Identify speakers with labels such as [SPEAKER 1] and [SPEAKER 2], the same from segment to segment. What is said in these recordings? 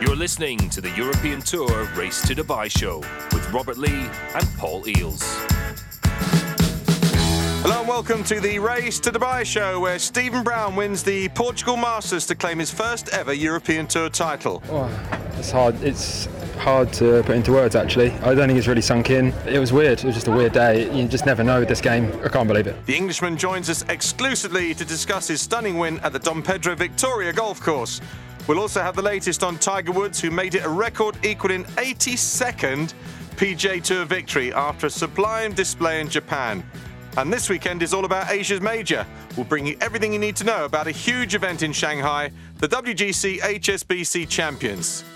[SPEAKER 1] You're listening to the European Tour Race to Dubai show with Robert Lee and Paul Eales.
[SPEAKER 2] Hello and welcome to the Race to Dubai show, where Stephen Brown wins the Portugal Masters to claim his first ever European Tour title.
[SPEAKER 3] Oh, it's hard. It's hard to put into words, actually. I don't think it's really sunk in. It was weird. It was just a weird day. You just never know with this game. I can't believe it.
[SPEAKER 2] The Englishman joins us exclusively to discuss his stunning win at the Dom Pedro Victoria golf course. We'll also have the latest on Tiger Woods, who made it a record-equaling 82nd PGA Tour victory after a sublime display in Japan. And this weekend is all about Asia's major. We'll bring you everything you need to know about a huge event in Shanghai, the WGC HSBC Champions.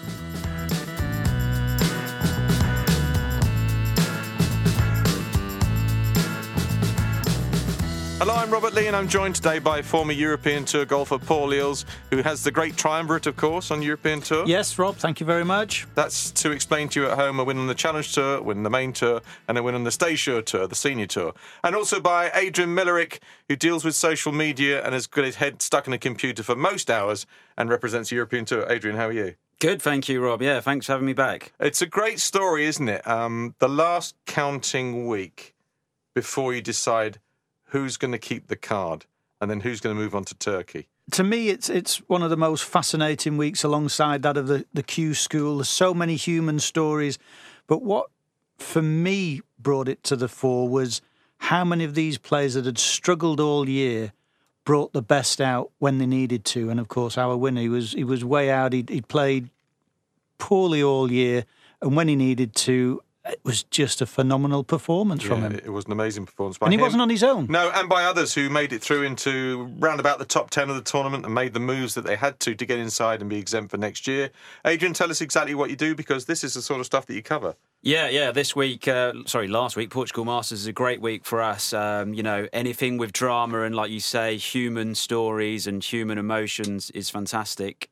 [SPEAKER 2] Hello, I'm Robert Lee, and I'm joined today by former European Tour golfer Paul Eales, who has the great triumvirate, of course, on European Tour.
[SPEAKER 4] Yes, Rob, thank you very much.
[SPEAKER 2] That's to explain to you at home: a win on the Challenge Tour, a win on the Main Tour, and a win on the Stay Sure Tour, the Senior Tour. And also by Adrian Millerick, who deals with social media and has got his head stuck in a computer for most hours and represents the European Tour. Adrian, how are you?
[SPEAKER 5] Good, thank you, Rob. Yeah, thanks for having me back.
[SPEAKER 2] It's a great story, isn't it? The last counting week before you decide who's going to keep the card and then who's going to move on to Turkey.
[SPEAKER 4] To me, it's one of the most fascinating weeks alongside that of the Q School. There's so many human stories. But what, for me, brought it to the fore was how many of these players that had struggled all year brought the best out when they needed to. And, of course, our winner, he was way out. He'd played poorly all year. And when he needed to, it was just a phenomenal performance from him.
[SPEAKER 2] It was an amazing performance by him.
[SPEAKER 4] And he wasn't on his own.
[SPEAKER 2] No, and by others who made it through into round about the top 10 of the tournament and made the moves that they had to get inside and be exempt for next year. Adrian, tell us exactly what you do, because this is the sort of stuff that you cover.
[SPEAKER 5] Yeah. Last week, Portugal Masters is a great week for us. Anything with drama and, like you say, human stories and human emotions is fantastic.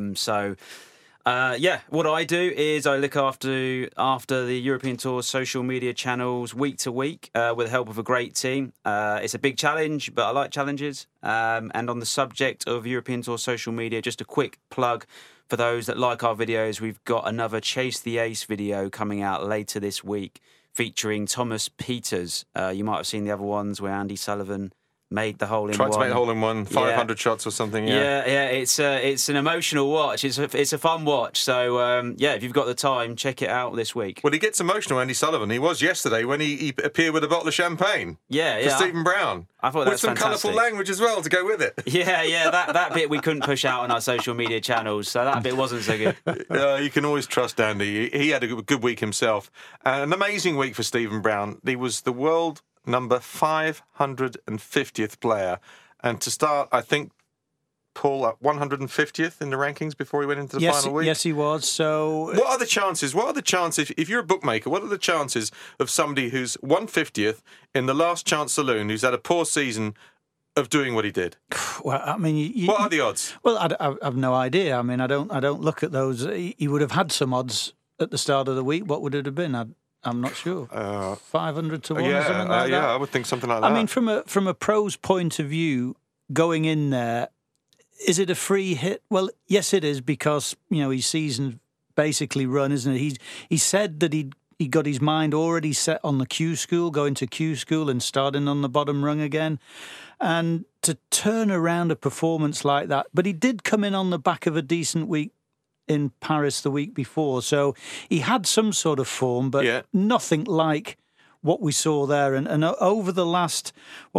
[SPEAKER 5] What I do is I look after the European Tour social media channels week to week with the help of a great team. It's a big challenge, but I like challenges. And on the subject of European Tour social media, just a quick plug for those that like our videos. We've got another Chase the Ace video coming out later this week featuring Thomas Pieters. You might have seen the other ones where Andy Sullivan made the hole in one.
[SPEAKER 2] Tried to make the hole in one, 500 shots or something.
[SPEAKER 5] Yeah. It's an emotional watch. It's a fun watch. So if you've got the time, check it out this week.
[SPEAKER 2] Well, he gets emotional, Andy Sullivan. He was yesterday when he appeared with a bottle of champagne.
[SPEAKER 5] For
[SPEAKER 2] Stephen Brown.
[SPEAKER 5] I thought that was
[SPEAKER 2] with some
[SPEAKER 5] fantastic.
[SPEAKER 2] colourful language as well to go with it.
[SPEAKER 5] That bit we couldn't push out on our social media channels, so that bit wasn't so good.
[SPEAKER 2] You can always trust Andy. He had a good week himself. An amazing week for Stephen Brown. He was the world number 550th player, and to start, I think, Paul, at 150th in the rankings before he went into the final week.
[SPEAKER 4] Yes, he was. So,
[SPEAKER 2] what are the chances? If you're a bookmaker, what are the chances of somebody who's 150th in the Last Chance Saloon, who's had a poor season, of doing what he did?
[SPEAKER 4] Well, I mean,
[SPEAKER 2] what are the odds?
[SPEAKER 4] Well, I have no idea. I mean, I don't look at those. He would have had some odds at the start of the week. What would it have been? I'm not sure. 500 to 1 or something like that?
[SPEAKER 2] Yeah, I would think something like that.
[SPEAKER 4] I mean, from a pro's point of view, going in there, is it a free hit? Well, yes, it is, because, his season's basically run, isn't it? He said that he got his mind already set on the Q School, going to Q School and starting on the bottom rung again. And to turn around a performance like that, but he did come in on the back of a decent week in Paris the week before, so he had some sort of form, but nothing like what we saw there. And over the last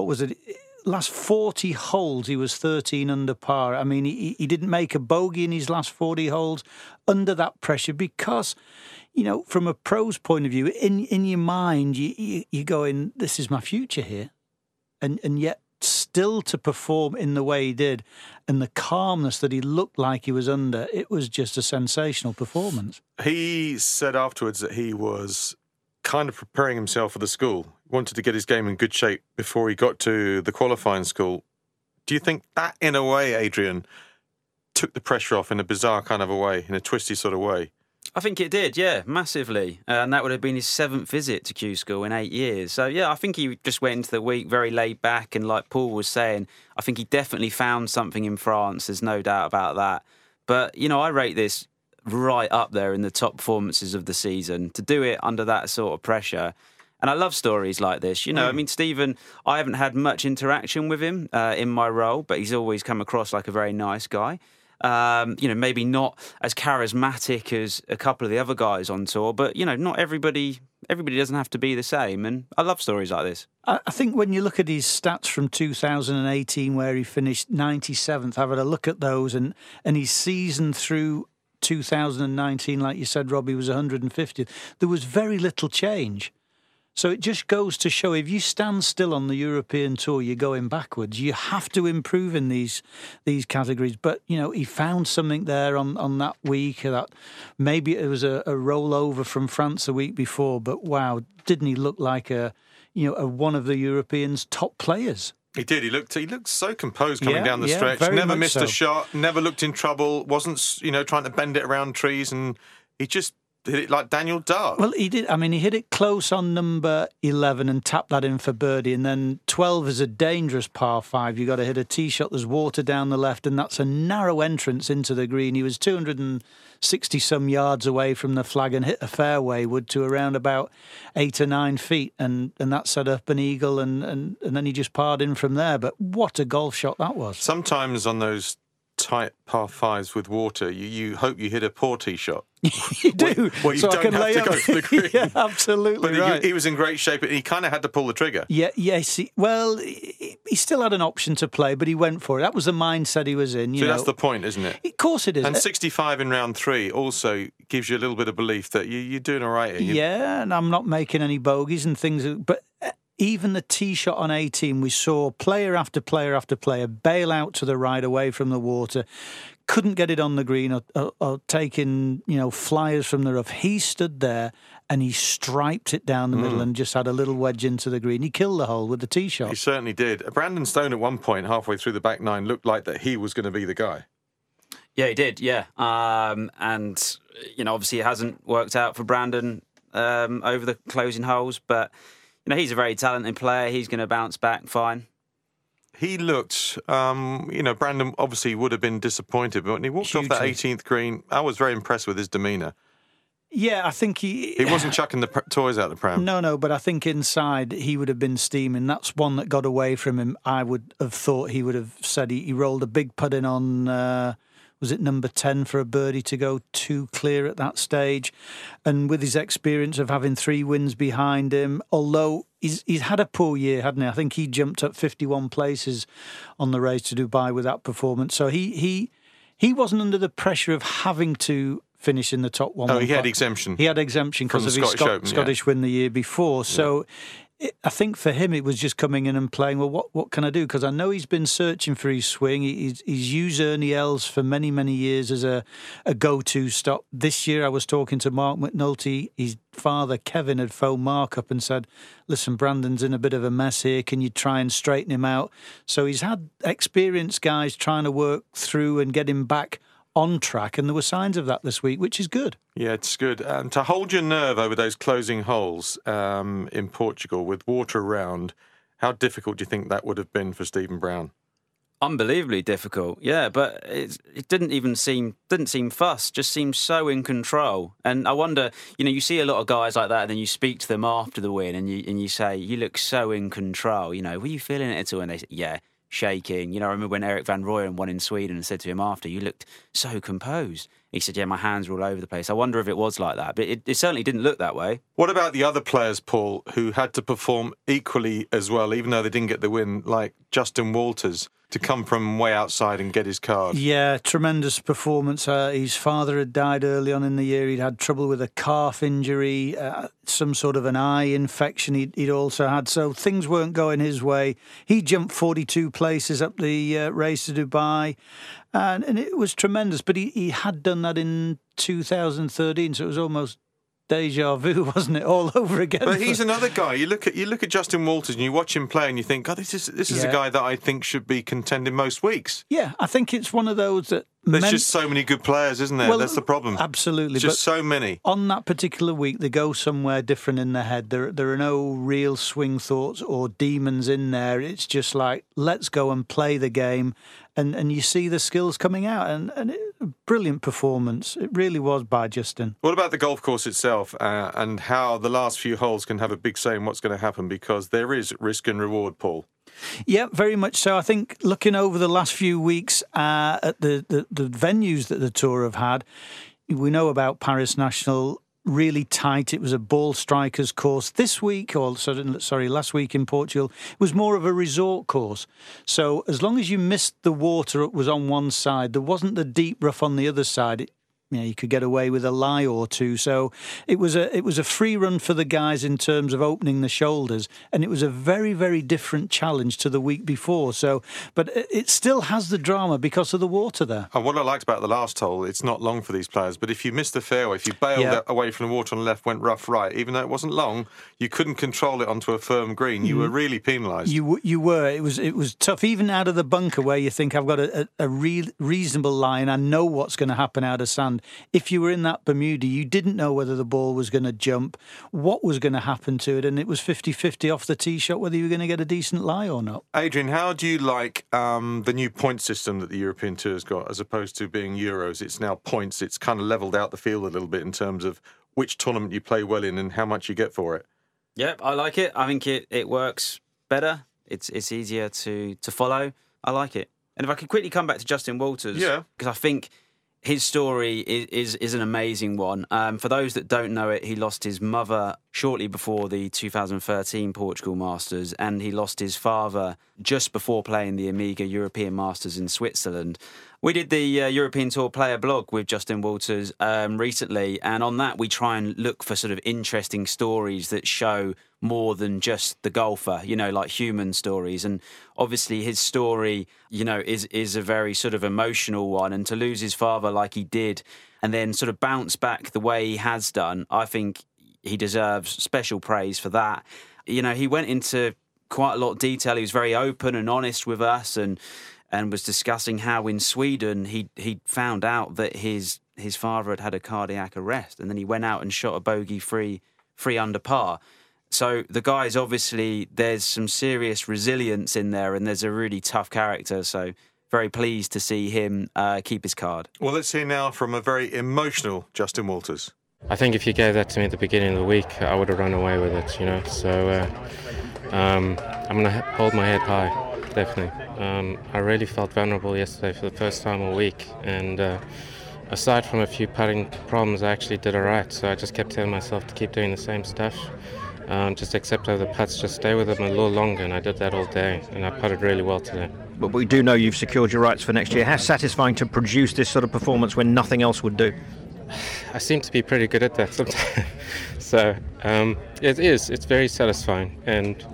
[SPEAKER 4] 40 holes, he was 13 under par. I mean, he didn't make a bogey in his last 40 holes under that pressure, because, from a pro's point of view, in your mind, you're going, this is my future here. And yet, still to perform in the way he did and the calmness that he looked like he was under, it was just a sensational performance.
[SPEAKER 2] He said afterwards that he was kind of preparing himself for the school, wanted to get his game in good shape before he got to the qualifying school. Do you think that, in a way, Adrian, took the pressure off in a bizarre kind of a way, in a twisty sort of way?
[SPEAKER 5] I think it did, massively. And that would have been his 7th visit to Q School in 8 years. So, I think he just went into the week very laid back. And like Paul was saying, I think he definitely found something in France. There's no doubt about that. But, I rate this right up there in the top performances of the season. To do it under that sort of pressure. And I love stories like this. I mean, Stephen, I haven't had much interaction with him in my role, but he's always come across like a very nice guy. Maybe not as charismatic as a couple of the other guys on tour, but, not everybody doesn't have to be the same. And I love stories like this.
[SPEAKER 4] I think when you look at his stats from 2018, where he finished 97th, I've had a look at those, and his season through 2019, like you said, Robbie, was 150th. There was very little change. So it just goes to show, if you stand still on the European Tour, you're going backwards. You have to improve in these categories. But, he found something there on that week. That maybe it was a rollover from France the week before. But, wow, didn't he look like a one of the Europeans' top players?
[SPEAKER 2] He did. He looked so composed coming down the stretch. Never missed a shot. Never looked in trouble. Wasn't, trying to bend it around trees. And he just hit it like Daniel Dart.
[SPEAKER 4] Well, he did. I mean, he hit it close on number 11 and tapped that in for birdie. And then 12 is a dangerous par 5. You've got to hit a tee shot. There's water down the left, and that's a narrow entrance into the green. He was 260-some yards away from the flag and hit a fairway wood to around about 8 or 9 feet. And that set up an eagle, and then he just parred in from there. But what a golf shot that was.
[SPEAKER 2] Sometimes on those tight par 5s with water, you hope you hit a poor tee shot.
[SPEAKER 4] You do.
[SPEAKER 2] Well, you
[SPEAKER 4] so
[SPEAKER 2] don't have to go to the green.
[SPEAKER 4] Yeah, absolutely
[SPEAKER 2] but
[SPEAKER 4] right.
[SPEAKER 2] He was in great shape. He kind of had to pull the trigger.
[SPEAKER 4] Yes. He still had an option to play, but he went for it. That was the mindset he was in.
[SPEAKER 2] That's the point, isn't it?
[SPEAKER 4] Of course it is.
[SPEAKER 2] And 65 in round 3 also gives you a little bit of belief that you're doing all right here.
[SPEAKER 4] Yeah, and I'm not making any bogeys and things. But even the tee shot on 18, we saw player after player after player bail out to the right away from the water. Couldn't get it on the green or taking, flyers from the rough. He stood there and he striped it down the middle and just had a little wedge into the green. He killed the hole with the tee shot.
[SPEAKER 2] He certainly did. Brandon Stone at one point, halfway through the back 9, looked like that he was going to be the guy.
[SPEAKER 5] Yeah, he did, yeah. And, obviously it hasn't worked out for Brandon over the closing holes, but, he's a very talented player. He's going to bounce back fine.
[SPEAKER 2] He looked, Brandon obviously would have been disappointed, but when he walked off that 18th green, I was very impressed with his demeanour.
[SPEAKER 4] Yeah, I think he
[SPEAKER 2] wasn't chucking the toys out the pram.
[SPEAKER 4] No, but I think inside he would have been steaming. That's one that got away from him. I would have thought he would have said he rolled a big putt in on, was it number 10 for a birdie to go 2 clear at that stage. And with his experience of having 3 wins behind him, although he's had a poor year, hadn't he? I think he jumped up 51 places on the Race to Dubai with that performance. So he wasn't under the pressure of having to finish in the top 1.
[SPEAKER 2] Oh, he had exemption.
[SPEAKER 4] He had exemption because of his Scottish win the year before. So I think for him it was just coming in and playing, well, what can I do? Because I know he's been searching for his swing. He's used Ernie Els for many, many years as a go-to stop. This year I was talking to Mark McNulty. His father, Kevin, had phoned Mark up and said, listen, Brandon's in a bit of a mess here. Can you try and straighten him out? So he's had experienced guys trying to work through and get him back on track, and there were signs of that this week, which is good.
[SPEAKER 2] Yeah, it's good. To hold your nerve over those closing holes in Portugal with water around, how difficult do you think that would have been for Stephen Brown?
[SPEAKER 5] Unbelievably difficult, yeah, but it didn't seem fussed, just seemed so in control. And I wonder, you see a lot of guys like that, and then you speak to them after the win, and you say, you look so in control, were you feeling it at all? And they say, yeah, shaking. I remember when Erik van Rooyen won in Sweden and said to him after, you looked so composed. He said, yeah, my hands were all over the place. I wonder if it was like that, but it certainly didn't look that way.
[SPEAKER 2] What about the other players, Paul, who had to perform equally as well, even though they didn't get the win, like Justin Walters, to come from way outside and get his card?
[SPEAKER 4] Yeah, tremendous performance. His father had died early on in the year. He'd had trouble with a calf injury, some sort of an eye infection he'd also had. So things weren't going his way. He jumped 42 places up the Race to Dubai, and it was tremendous. But he had done that in 2013, so it was almost deja vu, wasn't it, all over again?
[SPEAKER 2] But he's another guy. You look at Justin Walters and you watch him play and you think, God, this is a guy that I think should be contending most weeks.
[SPEAKER 4] Yeah, I think it's one of those that
[SPEAKER 2] there's just so many good players, isn't there?
[SPEAKER 4] Well,
[SPEAKER 2] that's the problem.
[SPEAKER 4] Absolutely,
[SPEAKER 2] just so many.
[SPEAKER 4] On that particular week, they go somewhere different in their head. There are no real swing thoughts or demons in there. It's just like, let's go and play the game, and you see the skills coming out. And brilliant performance. It really was by Justin.
[SPEAKER 2] What about the golf course itself and how the last few holes can have a big say in what's going to happen? Because there is risk and reward, Paul.
[SPEAKER 4] Yeah, very much so. I think looking over the last few weeks at the venues that the Tour have had, we know about Paris National, really tight. It was a ball strikers course. This week, last week in Portugal, it was more of a resort course. So as long as you missed the water, it was on one side. There wasn't the deep rough on the other side. You could get away with a lie or two. So it was a free run for the guys in terms of opening the shoulders, and it was a very, very different challenge to the week before. So, but it still has the drama because of the water there.
[SPEAKER 2] And what I liked about the last hole, it's not long for these players, but if you missed the fairway, if you bailed away from the water on the left, went rough right, even though it wasn't long, you couldn't control it onto a firm green. You were really penalised.
[SPEAKER 4] You were. It was tough, even out of the bunker where you think I've got a reasonable line. I know what's going to happen out of sand. If you were in that Bermuda, you didn't know whether the ball was going to jump, what was going to happen to it, and it was 50-50 off the tee shot whether you were going to get a decent lie or not.
[SPEAKER 2] Adrian, how do you like the new point system that the European Tour's got, as opposed to being Euros? It's now points. It's kind of levelled out the field a little bit in terms of which tournament you play well in and how much you get for it.
[SPEAKER 5] Yep, I like it. I think it works better. It's easier to follow. I like it. And if I could quickly come back to Justin Walters, because I think his story is an amazing one. For those that don't know it, he lost his mother shortly before the 2013 Portugal Masters, and he lost his father just before playing the Amiga European Masters in Switzerland. We did the European Tour Player blog with Justin Walters recently, and on that we try and look for sort of interesting stories that show more than just the golfer, like human stories. And obviously his story, is a very sort of emotional one. And to lose his father like he did and then sort of bounce back the way he has done, I think he deserves special praise for that. He went into quite a lot of detail. He was very open and honest with us and was discussing how in Sweden he found out that his father had a cardiac arrest, and then he went out and shot a bogey free under par. So the guy's obviously, there's some serious resilience in there, and there's a really tough character. So very pleased to see him keep his card. Well,
[SPEAKER 2] let's hear now from a very emotional Justin Walters.
[SPEAKER 6] I think if you gave that to me at the beginning of the week, I would have run away with it, So I'm going to hold my head high, definitely. I really felt vulnerable yesterday for the first time all week, and aside from a few putting problems, I actually did all right. So I just kept telling myself to keep doing the same stuff. Just accept over the putts, just stay with them a little longer, and I did that all day, and I putted really well today.
[SPEAKER 7] But we do know you've secured your rights for next year. How satisfying to produce this sort of performance when nothing else would do?
[SPEAKER 6] I seem to be pretty good at that sometimes. So it is. It's very satisfying, and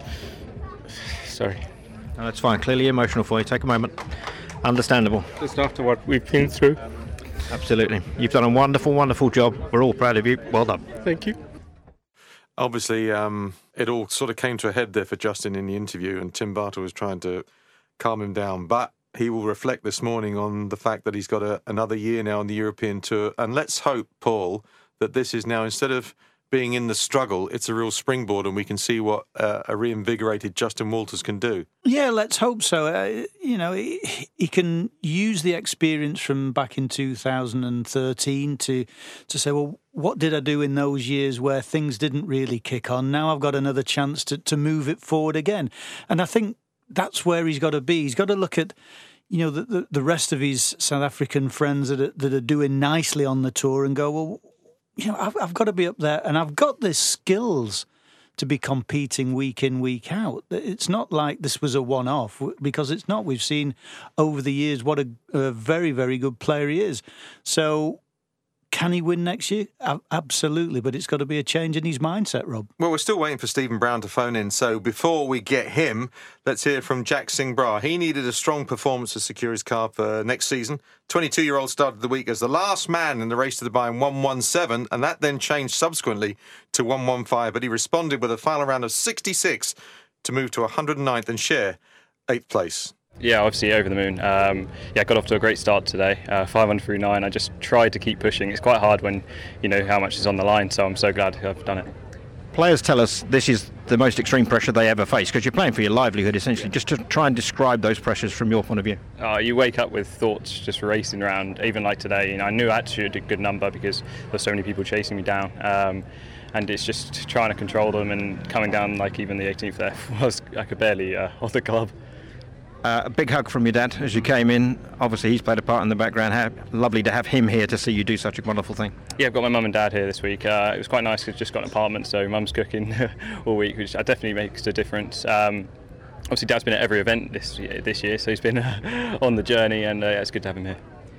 [SPEAKER 6] sorry.
[SPEAKER 7] No, that's fine. Clearly emotional for you. Take a moment. Understandable.
[SPEAKER 6] Just after what we've been through.
[SPEAKER 7] Absolutely. You've done a wonderful, wonderful job. We're all proud of you. Well done.
[SPEAKER 6] Thank you.
[SPEAKER 2] Obviously, it all sort of came to a head there for Justin in the interview, and Tim Bartle was trying to calm him down. But he will reflect this morning on the fact that he's got another year now on the European Tour. And let's hope, Paul, that this is now, instead of being in the struggle, it's a real springboard, and we can see what a reinvigorated Justin Walters can do.
[SPEAKER 4] Yeah, let's hope so. He can use the experience from back in 2013 to say, well, what did I do in those years where things didn't really kick on? Now I've got another chance to move it forward again. And I think that's where he's got to be. He's got to look at the rest of his South African friends that are doing nicely on the tour and go, well, I've got to be up there, and I've got the skills to be competing week in, week out. It's not like this was a one-off, because it's not. We've seen over the years what a very, very good player he is. So can he win next year? Absolutely, but it's got to be a change in his mindset, Rob.
[SPEAKER 2] Well, we're still waiting for Stephen Brown to phone in, so before we get him, let's hear from Jack Singh Brar. He needed a strong performance to secure his card for next season. 22-year-old started the week as the last man in the race to Dubai in 1:17, and that then changed subsequently to 1:15, but he responded with a final round of 66 to move to 109th and share 8th place.
[SPEAKER 8] Yeah, obviously over the moon. Got off to a great start today. 5 under through 9. I just tried to keep pushing. It's quite hard when you know how much is on the line, so I'm so glad I've done it.
[SPEAKER 7] Players tell us this is the most extreme pressure they ever face? Because you're playing for your livelihood, essentially. Just to try and describe those pressures from your point of view.
[SPEAKER 8] You wake up with thoughts just racing around, even like today. I knew I had to shoot a good number because there's so many people chasing me down. And it's just trying to control them, and coming down like even the 18th there was, I could barely hold the club.
[SPEAKER 7] A big hug from your dad as you came in. Obviously, he's played a part in the background. Lovely to have him here to see you do such a wonderful thing.
[SPEAKER 8] Yeah, I've got my mum and dad here this week. It was quite nice because I've just got an apartment, so mum's cooking all week, which definitely makes a difference. Obviously, dad's been at every event this year, so he's been on the journey, and it's good to have him here.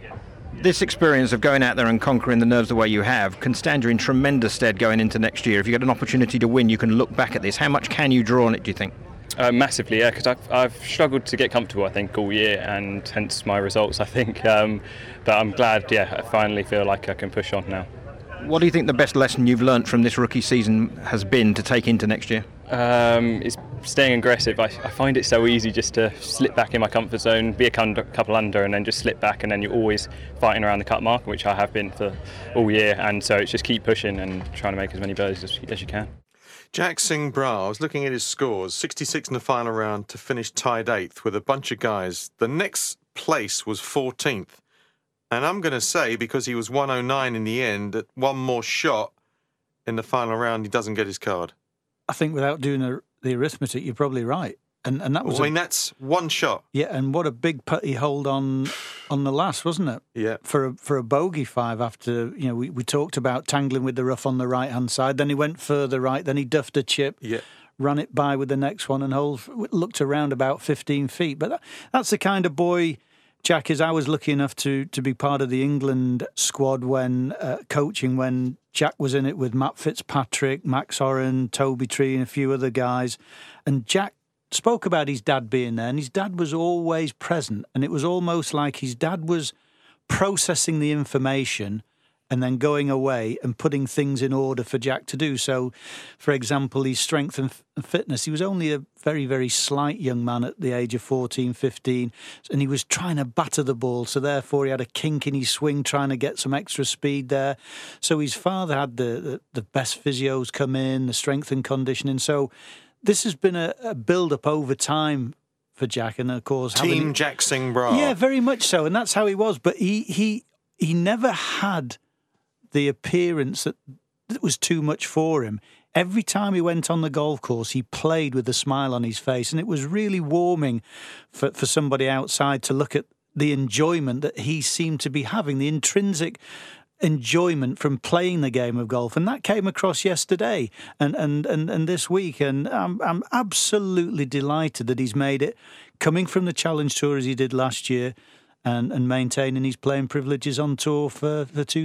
[SPEAKER 7] This experience of going out there and conquering the nerves the way you have can stand you in tremendous stead going into next year. If you get an opportunity to win, you can look back at this. How much can you draw on it, do you think?
[SPEAKER 8] Massively, yeah, because I've struggled to get comfortable, I think, all year, and hence my results, I think. But I'm glad, I finally feel like I can push on now.
[SPEAKER 7] What do you think the best lesson you've learnt from this rookie season has been to take into next year?
[SPEAKER 8] It's staying aggressive. I find it so easy just to slip back in my comfort zone, be a couple under, and then just slip back, and then you're always fighting around the cut mark, which I have been for all year. And so it's just keep pushing and trying to make as many birdies as you can.
[SPEAKER 2] Jack Singh Brar, I was looking at his scores, 66 in the final round to finish tied 8th with a bunch of guys. The next place was 14th. And I'm going to say, because he was 109 in the end, that one more shot in the final round, he doesn't get his card.
[SPEAKER 4] I think without doing the arithmetic, you're probably right. And that was
[SPEAKER 2] that's one shot.
[SPEAKER 4] Yeah, and what a big putt he hold on the last, wasn't it?
[SPEAKER 2] Yeah.
[SPEAKER 4] For a bogey 5 after, we talked about tangling with the rough on the right-hand side. Then he went further right. Then he duffed a chip, ran it by with the next one, and looked around about 15 feet. But that's the kind of boy Jack is. I was lucky enough to be part of the England squad when coaching when Jack was in it with Matt Fitzpatrick, Max Oren, Toby Tree, and a few other guys. And Jack spoke about his dad being there, and his dad was always present, and it was almost like his dad was processing the information and then going away and putting things in order for Jack to do. So, for example, his strength and fitness, he was only a very, very slight young man at the age of 14, 15, and he was trying to batter the ball, so therefore he had a kink in his swing trying to get some extra speed there. So his father had the best physios come in, the strength and conditioning. So this has been a build-up over time for Jack, and of course...
[SPEAKER 2] Team Jack Singh Brar.
[SPEAKER 4] Yeah, very much so, and that's how he was. But he never had the appearance that was too much for him. Every time he went on the golf course, he played with a smile on his face, and it was really warming for somebody outside to look at the enjoyment that he seemed to be having, the intrinsic enjoyment from playing the game of golf, and that came across yesterday and this week, and I'm absolutely delighted that he's made it, coming from the Challenge Tour as he did last year, and maintaining his playing privileges on tour for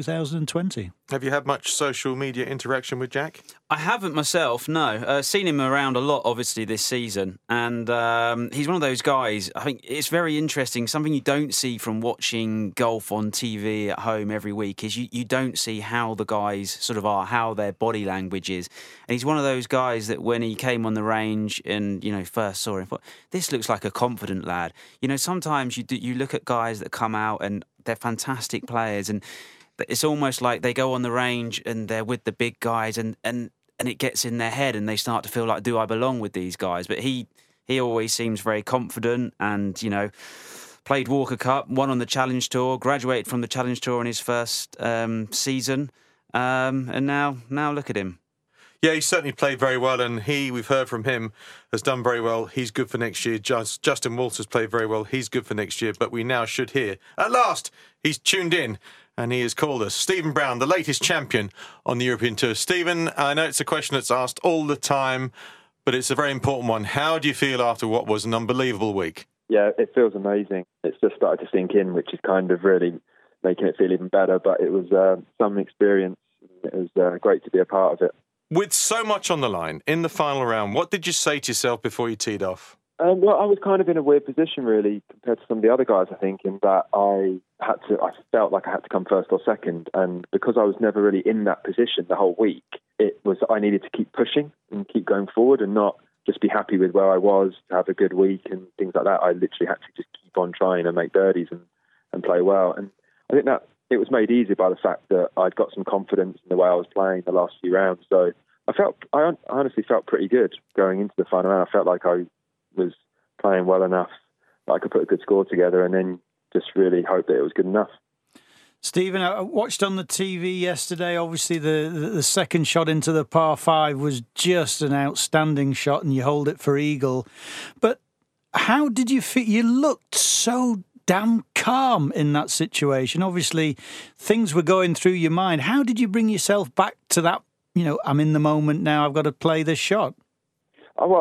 [SPEAKER 4] 2020.
[SPEAKER 2] Have you had much social media interaction with Jack?
[SPEAKER 5] I haven't myself, no. Seen him around a lot, obviously, this season. And he's one of those guys, I think it's very interesting. Something you don't see from watching golf on TV at home every week is you don't see how the guys sort of are, how their body language is. And he's one of those guys that when he came on the range and, first saw him, thought, this looks like a confident lad. Sometimes you look at guys that come out and they're fantastic players, and it's almost like they go on the range and they're with the big guys and it gets in their head and they start to feel like, do I belong with these guys? But he always seems very confident and, played Walker Cup, won on the Challenge Tour, graduated from the Challenge Tour in his first season. And now look at him.
[SPEAKER 2] Yeah, he certainly played very well, and we've heard from him, has done very well. He's good for next year. Justin Walters played very well. He's good for next year, but we now should hear. At last, he's tuned in, and he has called us. Stephen Brown, the latest champion on the European Tour. Stephen, I know it's a question that's asked all the time, but it's a very important one. How do you feel after what was an unbelievable week?
[SPEAKER 9] Yeah, it feels amazing. It's just started to sink in, which is kind of really making it feel even better, but it was some experience. It was great to be a part of it.
[SPEAKER 2] With so much on the line in the final round, what did you say to yourself before you teed off?
[SPEAKER 9] Well, I was kind of in a weird position, really, compared to some of the other guys, I think, in that I felt like I had to come first or second. And because I was never really in that position the whole week, I needed to keep pushing and keep going forward and not just be happy with where I was, to have a good week and things like that. I literally had to just keep on trying and make birdies and play well. And I think that it was made easy by the fact that I'd got some confidence in the way I was playing the last few rounds. So I honestly felt pretty good going into the final round. I felt like I was playing well enough that I could put a good score together, and then just really hope that it was good enough.
[SPEAKER 4] Stephen, I watched on the TV yesterday. Obviously, the second shot into the par 5 was just an outstanding shot, and you hold it for eagle. But how did you feel? You looked so damn calm in that situation. Obviously, things were going through your mind. How did you bring yourself back to that, I'm in the moment now, I've got to play this shot?
[SPEAKER 9] Well,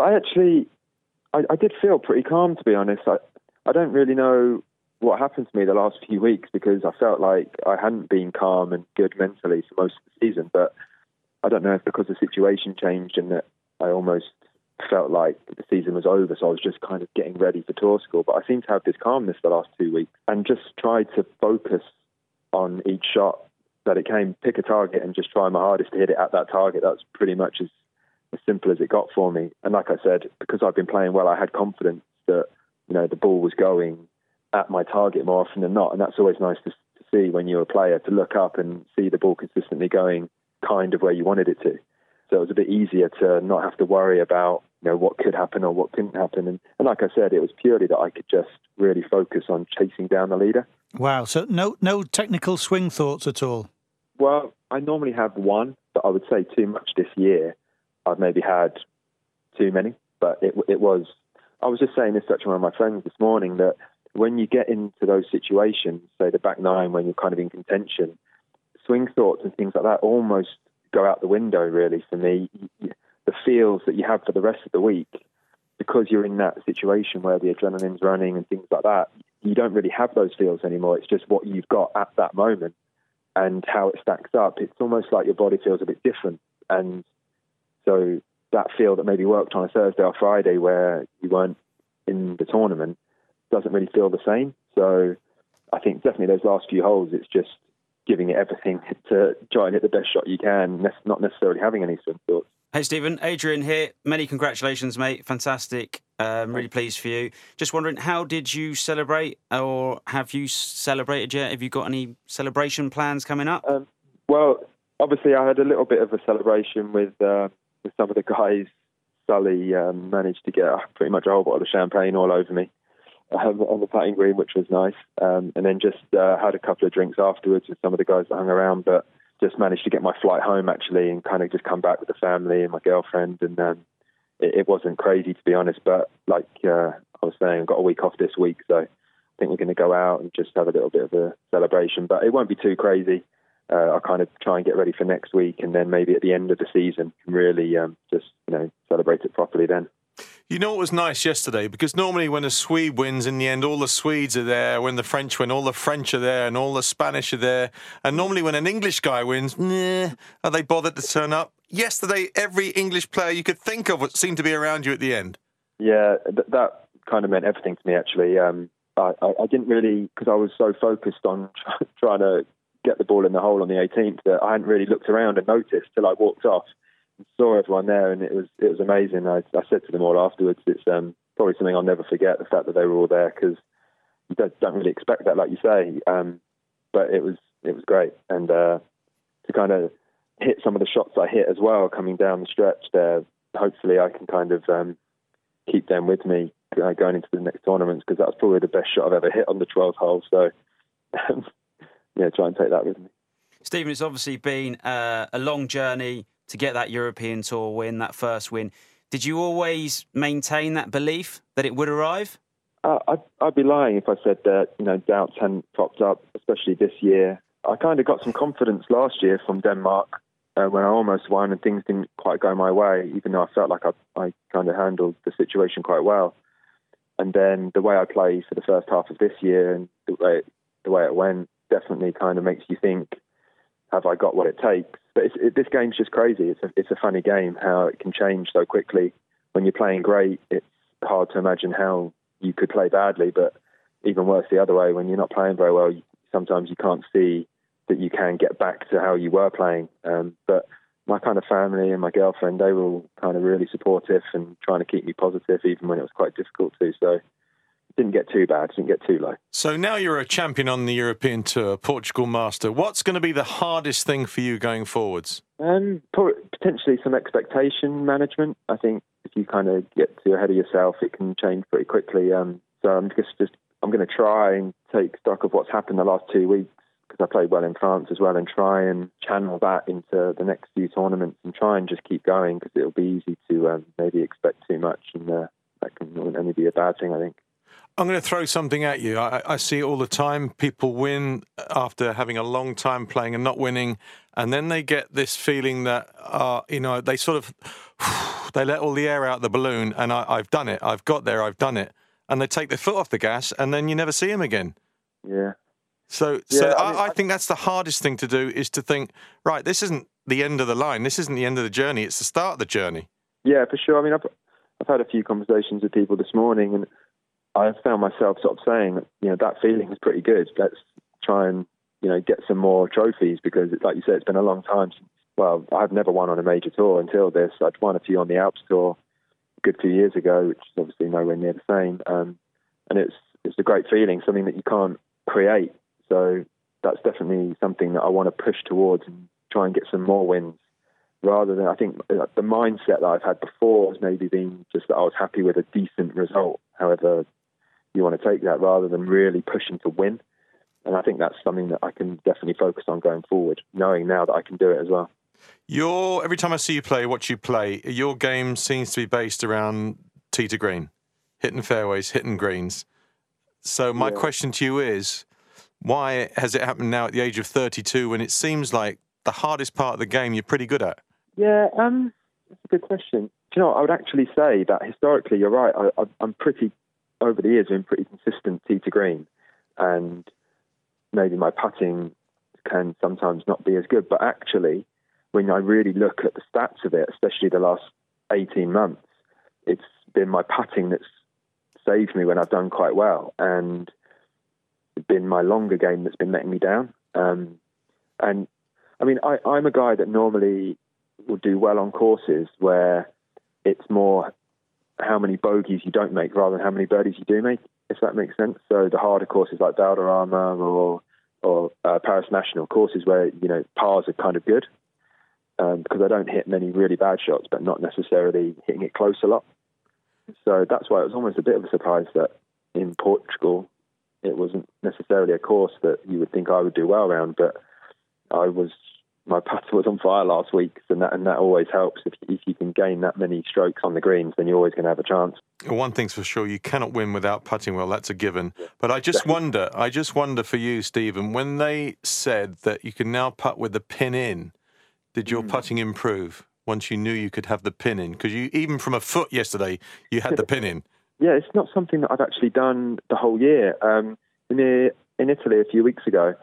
[SPEAKER 9] I did feel pretty calm, to be honest. I don't really know what happened to me the last few weeks, because I felt like I hadn't been calm and good mentally for most of the season. But I don't know if because the situation changed and that I almost felt like the season was over, so I was just kind of getting ready for tour school. But I seemed to have this calmness the last 2 weeks and just tried to focus on each shot that it came, pick a target and just try my hardest to hit it at that target. That's pretty much as simple as it got for me. And like I said, because I've been playing well, I had confidence that the ball was going at my target more often than not. And that's always nice to see when you're a player, to look up and see the ball consistently going kind of where you wanted it to. So it was a bit easier to not have to worry about what could happen or what couldn't happen. And like I said, it was purely that I could just really focus on chasing down the leader.
[SPEAKER 4] Wow. So no technical swing thoughts at all?
[SPEAKER 9] Well, I normally have one, but I would say too much this year. I've maybe had too many, but it was... I was just saying this to one of my friends this morning, that when you get into those situations, say the back nine, when you're kind of in contention, swing thoughts and things like that almost go out the window, really, for me. The feels that you have for the rest of the week, because you're in that situation where the adrenaline's running and things like that, you don't really have those feels anymore. It's just what you've got at that moment and how it stacks up. It's almost like your body feels a bit different. And so that feel that maybe worked on a Thursday or Friday where you weren't in the tournament doesn't really feel the same. So I think definitely those last few holes, it's just giving it everything to try and hit the best shot you can, not necessarily having any swing thoughts.
[SPEAKER 5] Hey, Stephen, Adrian here. Many congratulations, mate. Fantastic. Really pleased for you. Just wondering, how did you celebrate, or have you celebrated yet? Have you got any celebration plans coming up?
[SPEAKER 9] Well, obviously I had a little bit of a celebration with some of the guys. Sully managed to get pretty much a whole bottle of champagne all over me on the putting green, which was nice. And then just had a couple of drinks afterwards with some of the guys that hung around, but just managed to get my flight home, actually, and kind of just come back with the family and my girlfriend. And it wasn't crazy, to be honest, but like I was saying, I've got a week off this week, so I think we're going to go out and just have a little bit of a celebration, but it won't be too crazy. I'll kind of try and get ready for next week, and then maybe at the end of the season can really just celebrate it properly then.
[SPEAKER 2] You know what was nice yesterday? Because normally when a Swede wins, in the end, all the Swedes are there. When the French win, all the French are there and all the Spanish are there. And normally when an English guy wins, are they bothered to turn up? Yesterday, every English player you could think of seemed to be around you at the end. Yeah, that kind of meant everything to me, actually. I didn't really, because I was so focused on trying to get the ball in the hole on the 18th, that I hadn't really looked around and noticed till I walked off and saw everyone there, and it was amazing. I said to them all afterwards, it's probably something I'll never forget, the fact that they were all there, because you don't really expect that, like you say. But it was great, and to kind of hit some of the shots I hit as well coming down the stretch there, hopefully I can kind of keep them with me going into the next tournaments, because that was probably the best shot I've ever hit on the 12th hole. So try and take that with me.
[SPEAKER 5] Stephen, it's obviously been a long journey to get that European Tour win, that first win. Did you always maintain that belief that it would arrive?
[SPEAKER 9] I'd be lying if I said that doubts hadn't popped up, especially this year. I kind of got some confidence last year from Denmark when I almost won and things didn't quite go my way, even though I felt like I kind of handled the situation quite well. And then the way I played for the first half of this year and the way it went definitely kind of makes you think, have I got what it takes? But this game's just crazy. It's a funny game, how it can change so quickly. When you're playing great, it's hard to imagine how you could play badly, but even worse the other way, when you're not playing very well, sometimes you can't see that you can get back to how you were playing. But my kind of family and my girlfriend, they were all kind of really supportive and trying to keep me positive, even when it was quite difficult to. So didn't get too bad, didn't get too low. So now you're a champion on the European Tour, Portugal Master. What's going to be the hardest thing for you going forwards? Potentially potentially some expectation management. I think if you kind of get too ahead of yourself, it can change pretty quickly. So I'm going to try and take stock of what's happened the last 2 weeks, because I played well in France as well, and try and channel that into the next few tournaments and try and just keep going, because it'll be easy to maybe expect too much, and that can only be a bad thing, I think.
[SPEAKER 2] I'm going to throw something at you. I see it all the time. People win after having a long time playing and not winning, and then they get this feeling that, they sort of, they let all the air out the balloon, and I've done it. I've got there. I've done it. And they take their foot off the gas, and then you never see them again.
[SPEAKER 9] Yeah.
[SPEAKER 2] So I think that's the hardest thing to do, is to think, right, this isn't the end of the line. This isn't the end of the journey. It's the start of the journey.
[SPEAKER 9] Yeah, for sure. I mean, I've had a few conversations with people this morning, and I found myself sort of saying, that feeling is pretty good. Let's try and, get some more trophies, because, like you said, it's been a long time since, I've never won on a major tour until this. I'd won a few on the Alps Tour a good few years ago, which is obviously nowhere near the same. And it's a great feeling, something that you can't create. So that's definitely something that I want to push towards and try and get some more wins, rather than, I think the mindset that I've had before has maybe been just that I was happy with a decent result, however you want to take that, rather than really pushing to win. And I think that's something that I can definitely focus on going forward, knowing now that I can do it as well.
[SPEAKER 2] Every time I see you play, watch you play, your game seems to be based around tee to green, hitting fairways, hitting greens. So my question to you is, why has it happened now at the age of 32, when it seems like the hardest part of the game you're pretty good at?
[SPEAKER 9] Yeah, that's a good question. Do you know what? I would actually say that historically, you're right. I'm pretty, over the years, been pretty consistent tee to green, and maybe my putting can sometimes not be as good. But actually, when I really look at the stats of it, especially the last 18 months, it's been my putting that's saved me when I've done quite well, and it's been my longer game that's been letting me down. And I mean, I'm a guy that normally will do well on courses where it's more how many bogeys you don't make rather than how many birdies you do make, if that makes sense. So the harder courses like Valderrama or Paris National, courses where, pars are kind of good, because I don't hit many really bad shots, but not necessarily hitting it close a lot. So that's why it was almost a bit of a surprise that in Portugal it wasn't necessarily a course that you would think I would do well around, but my putter was on fire last week, and that always helps. If you can gain that many strokes on the greens, then you're always going to have a chance.
[SPEAKER 2] One thing's for sure, you cannot win without putting well. That's a given. But I just wonder for you, Stephen, when they said that you can now putt with the pin in, did your putting improve once you knew you could have the pin in? Because you, even from a foot yesterday, you had the pin in.
[SPEAKER 9] Yeah, it's not something that I've actually done the whole year. In Italy a few weeks ago,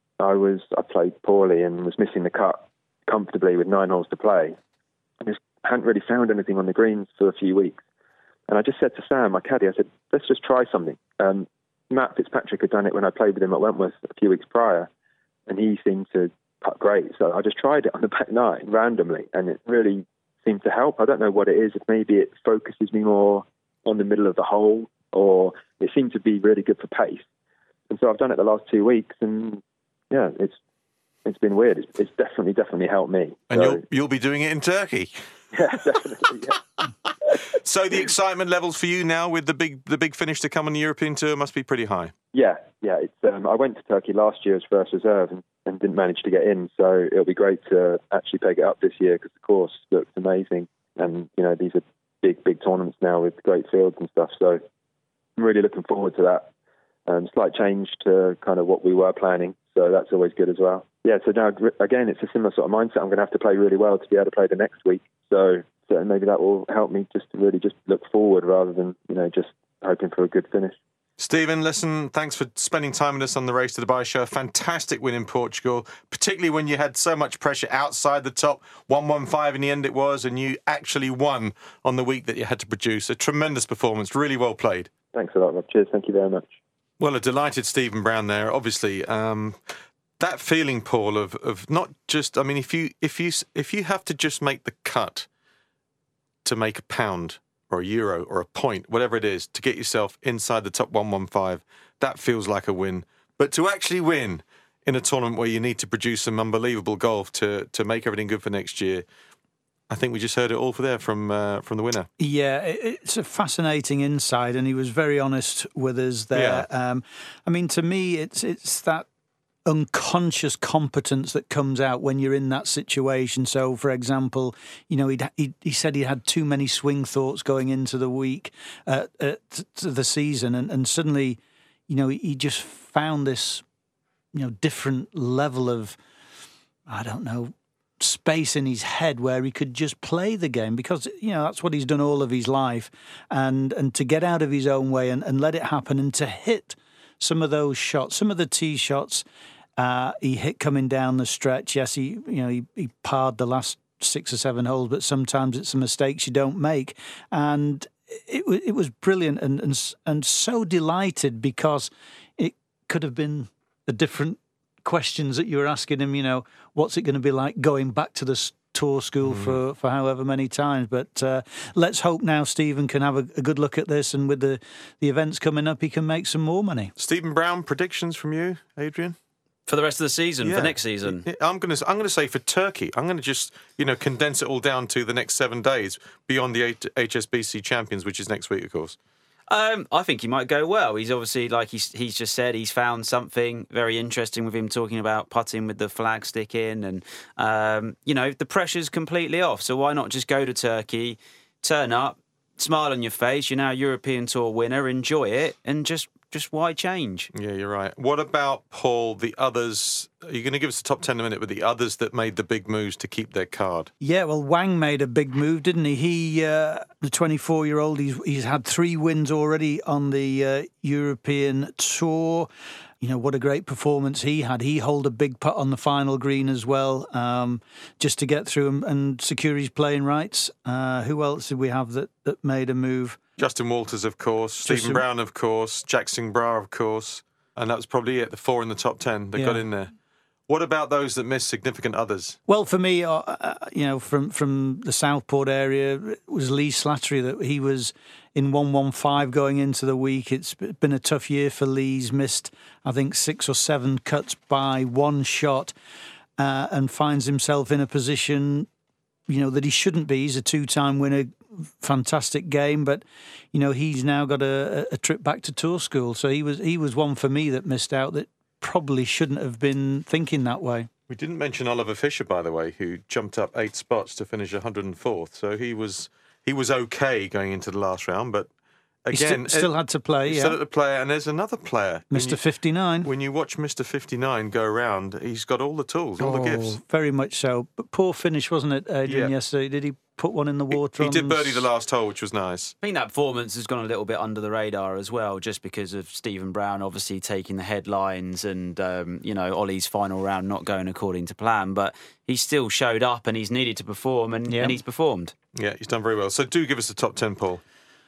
[SPEAKER 9] I played poorly and was missing the cut comfortably with 9 holes to play. I just hadn't really found anything on the greens for a few weeks. And I just said to Sam, my caddy, I said, let's just try something. Matt Fitzpatrick had done it when I played with him at Wentworth a few weeks prior, and he seemed to putt great. So I just tried it on the back nine randomly, and it really seemed to help. I don't know what it is. If maybe it focuses me more on the middle of the hole, or it seemed to be really good for pace. And so I've done it the last 2 weeks, and yeah, it's been weird. It's definitely helped me.
[SPEAKER 2] And so, you'll be doing it in Turkey.
[SPEAKER 9] Yeah, definitely. Yeah.
[SPEAKER 2] So the excitement levels for you now with the big finish to come on the European Tour must be pretty high.
[SPEAKER 9] Yeah. It's I went to Turkey last year as first reserve and didn't manage to get in. So it'll be great to actually peg it up this year, because the course looks amazing, and these are big tournaments now with great fields and stuff. So I'm really looking forward to that. Slight change to kind of what we were planning, so that's always good as well. Yeah, so now, again, it's a similar sort of mindset. I'm going to have to play really well to be able to play the next week. So maybe that will help me just to really just look forward rather than, just hoping for a good finish.
[SPEAKER 2] Stephen, listen, thanks for spending time with us on the Race to Dubai show. Fantastic win in Portugal, particularly when you had so much pressure outside the top. 115 in the end it was, and you actually won on the week that you had to produce. A tremendous performance, really well played.
[SPEAKER 9] Thanks a lot, Rob. Cheers, thank you very much.
[SPEAKER 2] Well, a delighted Stephen Brown there. Obviously, that feeling, Paul, of not just. I mean, if you have to just make the cut to make a pound or a euro or a point, whatever it is, to get yourself inside the top 115, that feels like a win. But to actually win in a tournament where you need to produce some unbelievable golf to make everything good for next year, I think we just heard it all from the winner.
[SPEAKER 4] Yeah, it's a fascinating insight, and he was very honest with us there.
[SPEAKER 2] Yeah.
[SPEAKER 4] I mean, to me, it's that unconscious competence that comes out when you're in that situation. So, for example, he said he had too many swing thoughts going into the week, to the season, and suddenly, he just found this, different level of, I don't know, space in his head where he could just play the game, because that's what he's done all of his life, and to get out of his own way and let it happen, and to hit some of those shots, some of the tee shots he hit coming down the stretch. Yes, he parred the last 6 or 7 holes, but sometimes it's the mistakes you don't make, and it was brilliant, and so delighted, because it could have been the different questions that you were asking him. What's it going to be like going back to the tour school for however many times? But let's hope now Stephen can have a good look at this, and with the events coming up, he can make some more money.
[SPEAKER 2] Stephen Brown, predictions from you, Adrian?
[SPEAKER 5] For the rest of the season, for next season?
[SPEAKER 2] I'm going to say for Turkey. I'm going to just, condense it all down to the next 7 days beyond the HSBC Champions, which is next week, of course.
[SPEAKER 5] I think he might go well. He's obviously, like he's just said, he's found something very interesting with him talking about putting with the flag stick in, and the pressure's completely off. So why not just go to Turkey, turn up, smile on your face? You're now a European Tour winner, enjoy it, and just why change?
[SPEAKER 2] Yeah, you're right. What about, Paul, the others? Are you going to give us the top 10 in a minute with the others that made the big moves to keep their card?
[SPEAKER 4] Yeah, well, Wang made a big move, didn't he? He, the 24-year-old, he's had 3 wins already on the European Tour. What a great performance he had. He holed a big putt on the final green as well, just to get through and secure his playing rights. Who else did we have that made a move?
[SPEAKER 2] Justin Walters, of course. Stephen Brown, of course. Jackson Brar, of course. And that was probably it, the 4 in the top 10 that got in there. What about those that missed significant others?
[SPEAKER 4] Well, for me, from the Southport area, it was Lee Slattery. That he was in 115 going into the week. It's been a tough year for Lee. He's missed, I think, 6 or 7 cuts by 1 shot, and finds himself in a position, that he shouldn't be. He's a 2-time winner, fantastic game, but he's now got a trip back to tour school. So he was one for me that missed out, that probably shouldn't have been thinking that way.
[SPEAKER 2] We didn't mention Oliver Fisher, by the way, who jumped up 8 spots to finish 104th. So he was okay going into the last round, but again,
[SPEAKER 4] he still had to play.
[SPEAKER 2] Still had to play, and there's another player,
[SPEAKER 4] Mr. 59.
[SPEAKER 2] When you watch Mr. 59 go around, he's got all the tools, all the gifts.
[SPEAKER 4] Very much so. But poor finish, wasn't it, Adrian? Yesterday, did he put one in the water?
[SPEAKER 2] He did birdie the last hole, which was nice.
[SPEAKER 5] I think that performance has gone a little bit under the radar as well, just because of Stephen Brown obviously taking the headlines, and Ollie's final round not going according to plan. But he still showed up, and he's needed to perform, and he's performed.
[SPEAKER 2] Yeah, he's done very well. So do give us the top 10, Paul.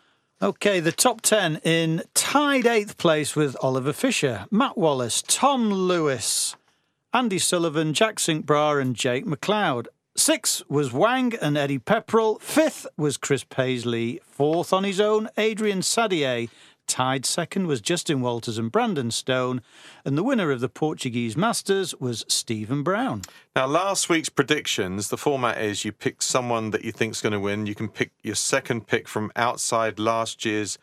[SPEAKER 4] OK, the top 10 in tied 8th place with Oliver Fisher, Matt Wallace, Tom Lewis, Andy Sullivan, Jack St. Brar and Jake McLeod. 6th was Wang and Eddie Pepperell. 5th was Chris Paisley. 4th on his own, Adrian Sadier. Tied 2nd was Justin Walters and Brandon Stone. And the winner of the Portuguese Masters was Stephen Brown.
[SPEAKER 2] Now, last week's predictions, the format is you pick someone that you think's going to win. You can pick your second pick from outside last year's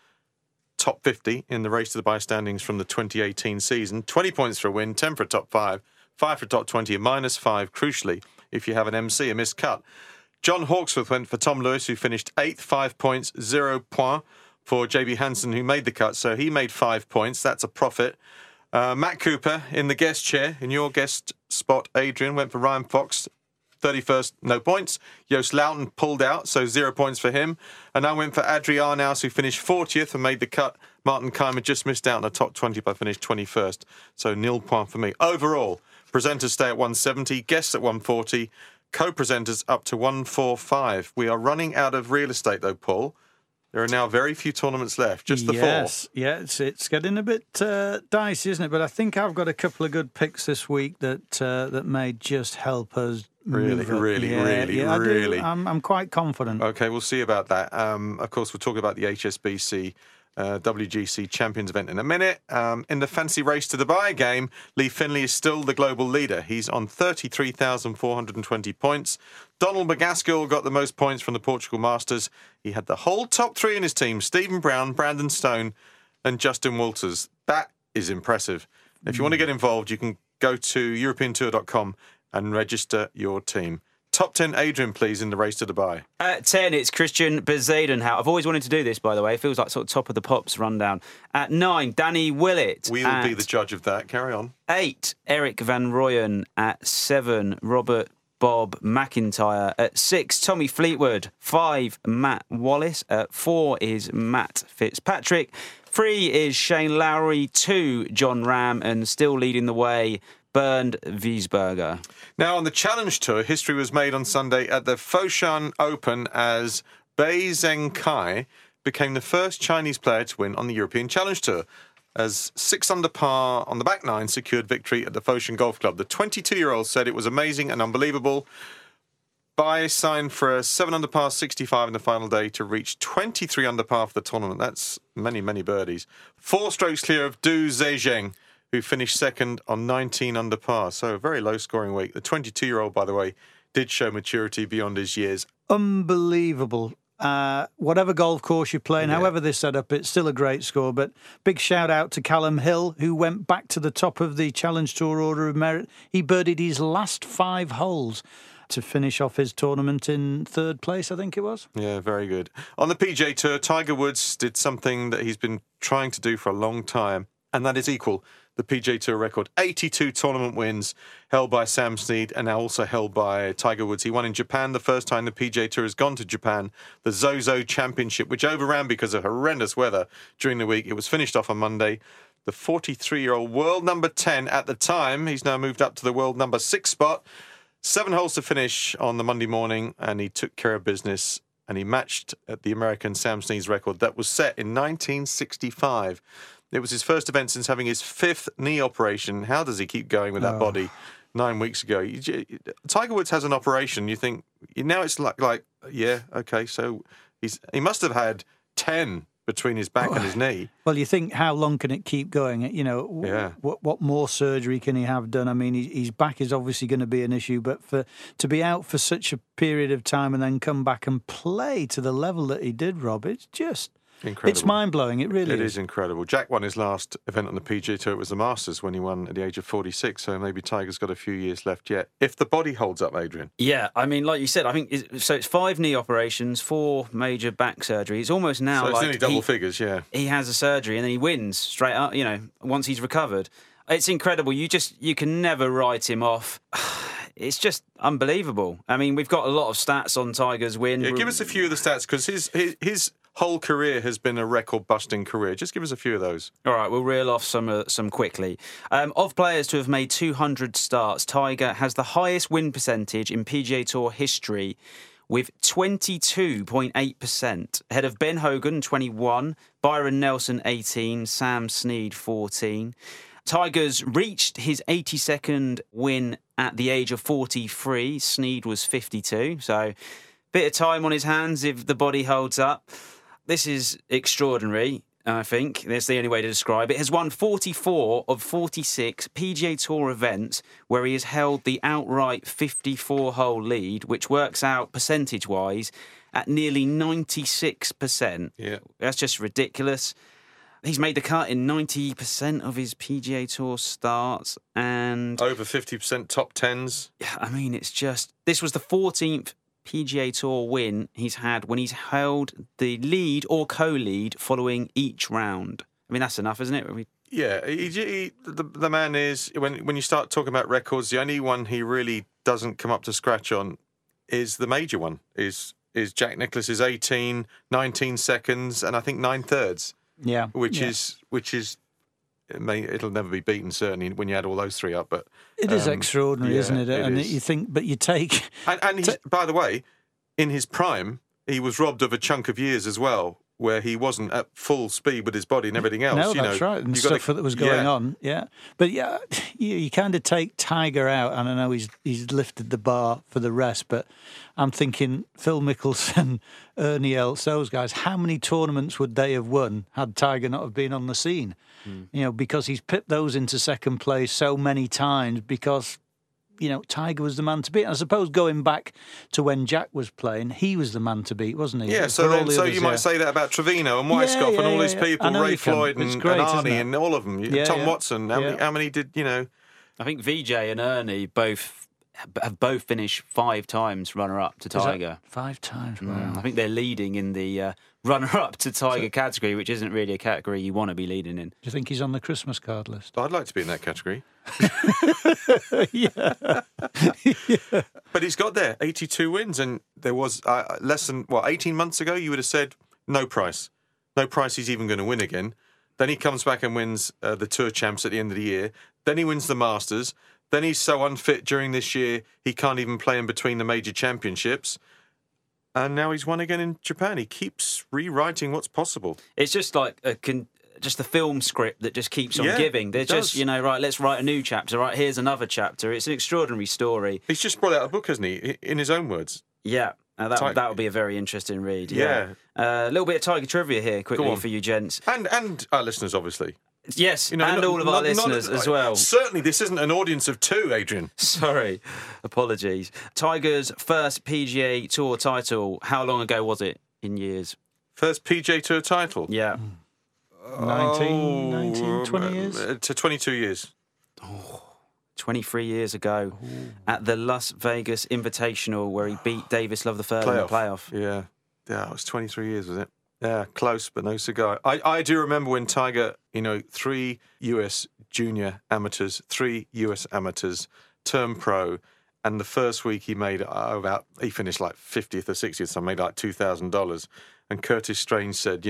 [SPEAKER 2] top 50 in the Race to Dubai standings from the 2018 season. 20 points for a win, 10 for a top 5, 5 for a top 20, a -5, crucially, if you have an MC, a missed cut. John Hawksworth went for Tom Lewis, who finished 8th, 5 points, 0 points for JB Hansen, who made the cut. So he made 5 points. That's a profit. Matt Cooper in the guest chair, in your guest spot, Adrian, went for Ryan Fox, 31st, no points. Joost Luiten pulled out, so 0 points for him. And I went for Adri Arnaus, who finished 40th and made the cut. Martin Keimer just missed out in the top 20 by finished 21st. So 0 points for me. Overall, presenters stay at 170, guests at 140, co-presenters up to 145. We are running out of real estate, though, Paul. There are now very few tournaments left, just the 4.
[SPEAKER 4] Yeah, it's getting a bit dicey, isn't it? But I think I've got a couple of good picks this week that may just help us.
[SPEAKER 2] Really.
[SPEAKER 4] I'm quite confident.
[SPEAKER 2] Okay, we'll see about that. Of course, we'll talk about the HSBC WGC Champions event in a minute. In the fancy race to Dubai game, Lee Finley is still the global leader. He's on 33,420 points. Donald McGaskill got the most points from the Portugal Masters. He had the whole top three in his team: Stephen Brown, Brandon Stone and Justin Walters. That is impressive. If you want to get involved, you can go to EuropeanTour.com and register your team. Top 10, Adrian, please, in the race to Dubai.
[SPEAKER 5] At 10, it's Christian Bezuidenhout. I've always wanted to do this, by the way. It feels like sort of top of the pops rundown. At 9, Danny Willett.
[SPEAKER 2] We will be the judge of that. Carry on.
[SPEAKER 5] 8, Eric Van Rooyen. At 7, Robert Bob McIntyre. At 6, Tommy Fleetwood. 5, Matt Wallace. At 4 is Matt Fitzpatrick. 3 is Shane Lowry. 2, John Ram. And still leading the way, Bernd Wiesberger.
[SPEAKER 2] Now, on the Challenge Tour, history was made on Sunday at the Foshan Open as Bai Zhengkai became the first Chinese player to win on the European Challenge Tour, as 6 under par on the back nine secured victory at the Foshan Golf Club. The 22-year-old said it was amazing and unbelievable. Bai signed for a 7 under par 65 in the final day to reach 23 under par for the tournament. That's many, many birdies. 4 strokes clear of Du Zhejiang, who finished second on 19 under par. So a very low-scoring week. The 22-year-old, by the way, did show maturity beyond his years.
[SPEAKER 4] Unbelievable. Whatever golf course you're playing, however they're set up, it's still a great score. But big shout-out to Callum Hill, who went back to the top of the Challenge Tour Order of Merit. He birdied his last 5 holes to finish off his tournament in 3rd place, I think it was.
[SPEAKER 2] Yeah, very good. On the PGA Tour, Tiger Woods did something that he's been trying to do for a long time, and that is equal the PGA Tour record. 82 tournament wins held by Sam Snead and now also held by Tiger Woods. He won in Japan the first time the PGA Tour has gone to Japan, the Zozo Championship, which overran because of horrendous weather during the week. It was finished off on Monday. The 43-year-old world number 10 at the time, he's now moved up to the world number 6 spot. 7 holes to finish on the Monday morning, and he took care of business, and he matched the American Sam Snead's record that was set in 1965. It was his first event since having his 5th knee operation. How does he keep going with that body? 9 weeks ago. Tiger Woods has an operation. You think, now it's like yeah, okay, so he must have had 10 between his back and his knee.
[SPEAKER 4] Well, you think, how long can it keep going? You know, what more surgery can he have done? I mean, his back is obviously going to be an issue, but to be out for such a period of time and then come back and play to the level that he did, Rob, it's just
[SPEAKER 2] incredible.
[SPEAKER 4] It's mind-blowing, it really is.
[SPEAKER 2] It is incredible. Jack won his last event on the PGA Tour. It was the Masters when he won at the age of 46, so maybe Tiger's got a few years left yet. If the body holds up, Adrian.
[SPEAKER 5] Yeah, I mean, like you said, I think it's 5 knee operations, 4 major back surgeries. It's almost now
[SPEAKER 2] so it's nearly double figures, yeah.
[SPEAKER 5] He has a surgery and then he wins straight up, once he's recovered. It's incredible. You can never write him off. It's just unbelievable. I mean, we've got a lot of stats on Tiger's win.
[SPEAKER 2] Yeah, give us a few of the stats, because his whole career has been a record-busting career. Just give us a few of those.
[SPEAKER 5] All right, we'll reel off some quickly. Of players to have made 200 starts, Tiger has the highest win percentage in PGA Tour history with 22.8%, ahead of Ben Hogan, 21, Byron Nelson, 18, Sam Snead, 14. Tiger's reached his 82nd win at the age of 43. Snead was 52, so bit of time on his hands if the body holds up. This is extraordinary, I think. That's the only way to describe it. Has won 44 of 46 PGA Tour events where he has held the outright 54-hole lead, which works out percentage-wise at nearly 96%.
[SPEAKER 2] Yeah.
[SPEAKER 5] That's just ridiculous. He's made the cut in 90% of his PGA Tour starts and
[SPEAKER 2] over 50% top 10s.
[SPEAKER 5] I mean, it's just... This was the 14th PGA Tour win he's had when he's held the lead or co-lead following each round. I mean, that's enough, isn't it?
[SPEAKER 2] Yeah, the man is... When you start talking about records, the only one he really doesn't come up to scratch on is the major one, is Jack Nicklaus's 18, 19 seconds, and I think 9/3.
[SPEAKER 4] Yeah,
[SPEAKER 2] which is it'll never be beaten, certainly when you add all those 3 up. But
[SPEAKER 4] it is extraordinary, isn't it? And
[SPEAKER 2] is.
[SPEAKER 4] you think, but you take
[SPEAKER 2] and he's, by the way, in his prime, he was robbed of a chunk of years as well. where he wasn't at full speed with his body and everything else.
[SPEAKER 4] No, that's right. And stuff that was going on. Yeah, but you kind of take Tiger out, and I know he's lifted the bar for the rest, but I'm thinking Phil Mickelson, Ernie Els, those guys. How many tournaments would they have won had Tiger not have been on the scene? Because he's pipped those into second place so many times because. Tiger was the man to beat. I suppose going back to when Jack was playing, he was the man to beat, wasn't he?
[SPEAKER 2] Yeah, so you might say that about Trevino and Weiskopf and all these people, Ray Floyd and Arnie and all of them. Tom Watson. How many did, I
[SPEAKER 5] think Vijay and Ernie have both finished 5 times runner-up to Tiger.
[SPEAKER 4] 5 times, wow.
[SPEAKER 5] I think they're leading in the runner-up to Tiger category, which isn't really a category you want to be leading in.
[SPEAKER 4] Do you think he's on the Christmas card list?
[SPEAKER 2] I'd like to be in that category.
[SPEAKER 4] Yeah.
[SPEAKER 2] But he's got there 82 wins, and there was less than 18 months ago you would have said no price he's even going to win again. Then he comes back and wins the Tour Champs at the end of the year. Then he wins the Masters. Then he's so unfit during this year he can't even play in between the major championships. And now he's won again in Japan. He keeps rewriting what's possible.
[SPEAKER 5] It's just like just a film script that just keeps on giving. They're just, right, let's write a new chapter. Right, here's another chapter. It's an extraordinary story.
[SPEAKER 2] He's just brought out a book, hasn't he? In his own words.
[SPEAKER 5] Yeah. That would be a very interesting read. Yeah. A little bit of Tiger trivia here quickly for you gents.
[SPEAKER 2] And our listeners, obviously.
[SPEAKER 5] Yes, and all of our listeners as well.
[SPEAKER 2] Certainly, this isn't an audience of 2, Adrian.
[SPEAKER 5] Sorry, apologies. Tiger's first PGA Tour title, how long ago was it in years?
[SPEAKER 2] First PGA Tour title?
[SPEAKER 5] Yeah.
[SPEAKER 4] 19, 20 years?
[SPEAKER 2] To 22 years.
[SPEAKER 5] 23 years ago at the Las Vegas Invitational where he beat Davis Love III in the playoff.
[SPEAKER 2] Yeah, it was 23 years, was it? Yeah, close, but no cigar. I do remember when Tiger, 3 US junior amateurs, 3 US amateurs, turned pro, and the first week he made he finished like 50th or 60th, so made like $2,000. And Curtis Strange said,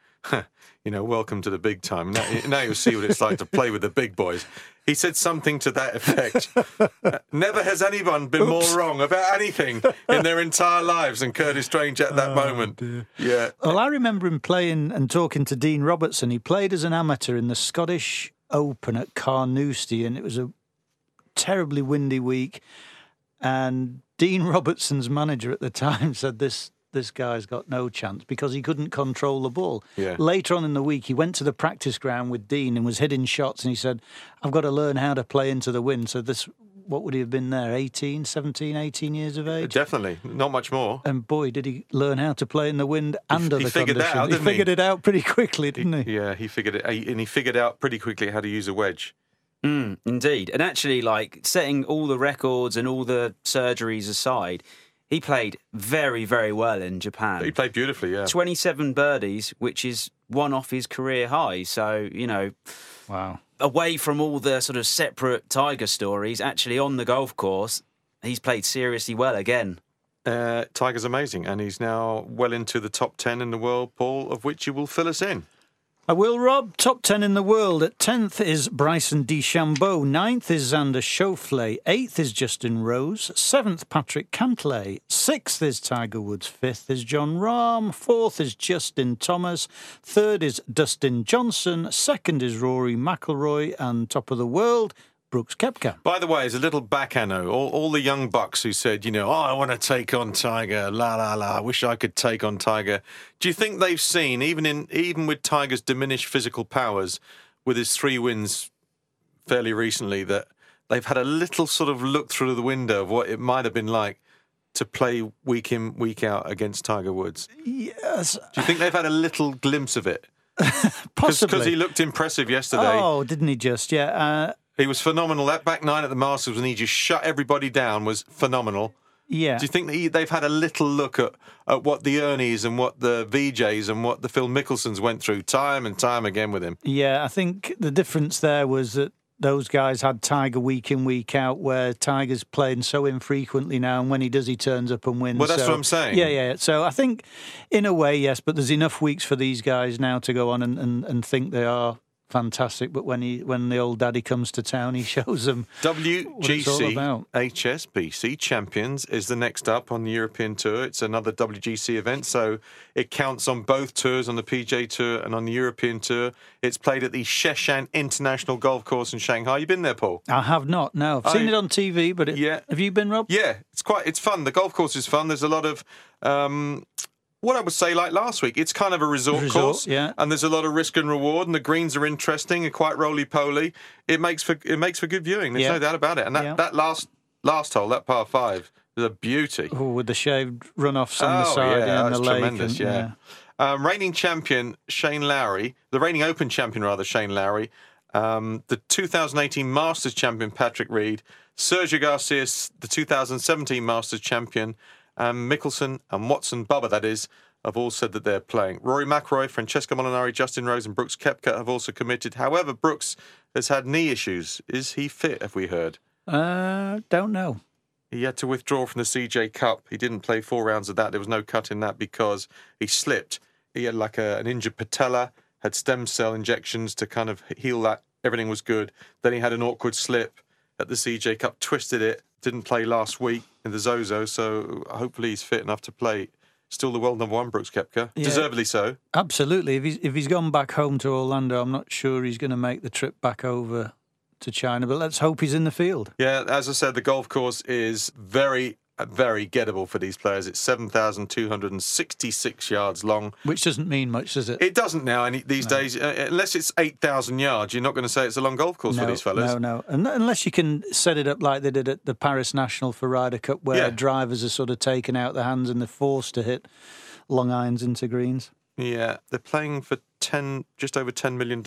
[SPEAKER 2] welcome to the big time. Now you'll see what it's like to play with the big boys. He said something to that effect. Never has anyone been more wrong about anything in their entire lives than Curtis Strange at that moment. Dear. Yeah.
[SPEAKER 4] Well, I remember him playing and talking to Dean Robertson. He played as an amateur in the Scottish Open at Carnoustie, and it was a terribly windy week. And Dean Robertson's manager at the time said this guy's got no chance because he couldn't control the ball.
[SPEAKER 2] Yeah.
[SPEAKER 4] Later on in the week, he went to the practice ground with Dean and was hitting shots, and he said, I've got to learn how to play into the wind. So what would he have been there, 17, 18 years of age?
[SPEAKER 2] Definitely, not much more.
[SPEAKER 4] And boy, did he learn how to play in the wind under the conditions.
[SPEAKER 2] He
[SPEAKER 4] figured it out pretty quickly, didn't he?
[SPEAKER 2] Yeah, he figured it out. And he figured out pretty quickly how to use a wedge.
[SPEAKER 5] Indeed. And actually, setting all the records and all the surgeries aside, he played very, very well in Japan.
[SPEAKER 2] He played beautifully, yeah.
[SPEAKER 5] 27 birdies, which is one off his career high. So,
[SPEAKER 4] wow.
[SPEAKER 5] Away from all the sort of separate Tiger stories, actually on the golf course, he's played seriously well again.
[SPEAKER 2] Tiger's amazing, and he's now well into the top 10 in the world, Paul, of which you will fill us in.
[SPEAKER 4] I will, Rob. Top 10 in the world. At 10th is Bryson DeChambeau. 9th is Xander Schauffele. 8th is Justin Rose. 7th, Patrick Cantlay. 6th is Tiger Woods. 5th is Jon Rahm. 4th is Justin Thomas. 3rd is Dustin Johnson. 2nd is Rory McIlroy. And top of the world, Brooks Koepka.
[SPEAKER 2] By the way, as a little backhand, all the young bucks who said, I want to take on Tiger, I wish I could take on Tiger. Do you think they've seen, even with Tiger's diminished physical powers, with his 3 wins fairly recently, that they've had a little sort of look through the window of what it might have been like to play week in, week out against Tiger Woods?
[SPEAKER 4] Yes.
[SPEAKER 2] Do you think they've had a little glimpse of it?
[SPEAKER 4] Possibly.
[SPEAKER 2] Because he looked impressive yesterday.
[SPEAKER 4] Oh, didn't he just? Yeah.
[SPEAKER 2] He was phenomenal. That back 9 at the Masters when he just shut everybody down was phenomenal.
[SPEAKER 4] Yeah.
[SPEAKER 2] Do you think they've had a little look at what the Ernies and what the VJs and what the Phil Mickelsons went through time and time again with him?
[SPEAKER 4] Yeah, I think the difference there was that those guys had Tiger week in, week out, where Tiger's playing so infrequently now, and when he does, he turns up and wins.
[SPEAKER 2] Well, that's what I'm saying.
[SPEAKER 4] Yeah. So I think, in a way, yes, but there's enough weeks for these guys now to go on and think they are fantastic. But when the old daddy comes to town, he shows them what it's all
[SPEAKER 2] WGC
[SPEAKER 4] about.
[SPEAKER 2] HSBC Champions is the next up on the European Tour. It's another WGC event, so it counts on both tours, on the PGA Tour and on the European Tour. It's played at the Sheshan International Golf Course in Shanghai. You been there, Paul?
[SPEAKER 4] I have not. No, I've seen it on TV. But have you been, Rob?
[SPEAKER 2] Yeah, it's fun. The golf course is fun. There's a lot of what I would say, like last week, it's kind of a resort course,
[SPEAKER 4] yeah.
[SPEAKER 2] And there's a lot of risk and reward, and the greens are interesting and quite roly-poly. It makes for good viewing. There's no doubt about it. And that last hole, that par 5, is a beauty.
[SPEAKER 4] Oh, with the shaved runoffs on the side and the lake.
[SPEAKER 2] Tremendous, reigning champion Shane Lowry, the reigning Open champion rather, Shane Lowry, the 2018 Masters champion Patrick Reed, Sergio Garcia, the 2017 Masters champion, Mickelson and Watson, Bubba that is, have all said that they're playing. Rory McIlroy, Francesco Molinari, Justin Rose and Brooks Koepka have also committed. However, Brooks has had knee issues. Is he fit, have we heard?
[SPEAKER 4] Don't know.
[SPEAKER 2] He had to withdraw from the CJ Cup. He didn't play 4 rounds of that. There was no cut in that because he slipped. He had like an injured patella, had stem cell injections to kind of heal that. Everything was good. Then he had an awkward slip at the CJ Cup, twisted it, didn't play last week in the Zozo, so hopefully he's fit enough to play. Still the world #1, Brooks Koepka. Yeah, deservedly so.
[SPEAKER 4] Absolutely. If he's gone back home to Orlando, I'm not sure he's going to make the trip back over to China, but let's hope he's in the field.
[SPEAKER 2] Yeah, as I said, the golf course is very, very gettable for these players. It's 7,266 yards long.
[SPEAKER 4] Which doesn't mean much, does it?
[SPEAKER 2] It doesn't now these days. Unless it's 8,000 yards, you're not going to say it's a long golf course for these fellas.
[SPEAKER 4] No. Unless you can set it up like they did at the Paris National for Ryder Cup, where drivers are sort of taken out their hands and they're forced to hit long irons into greens.
[SPEAKER 2] Yeah, they're playing for just over $10 million.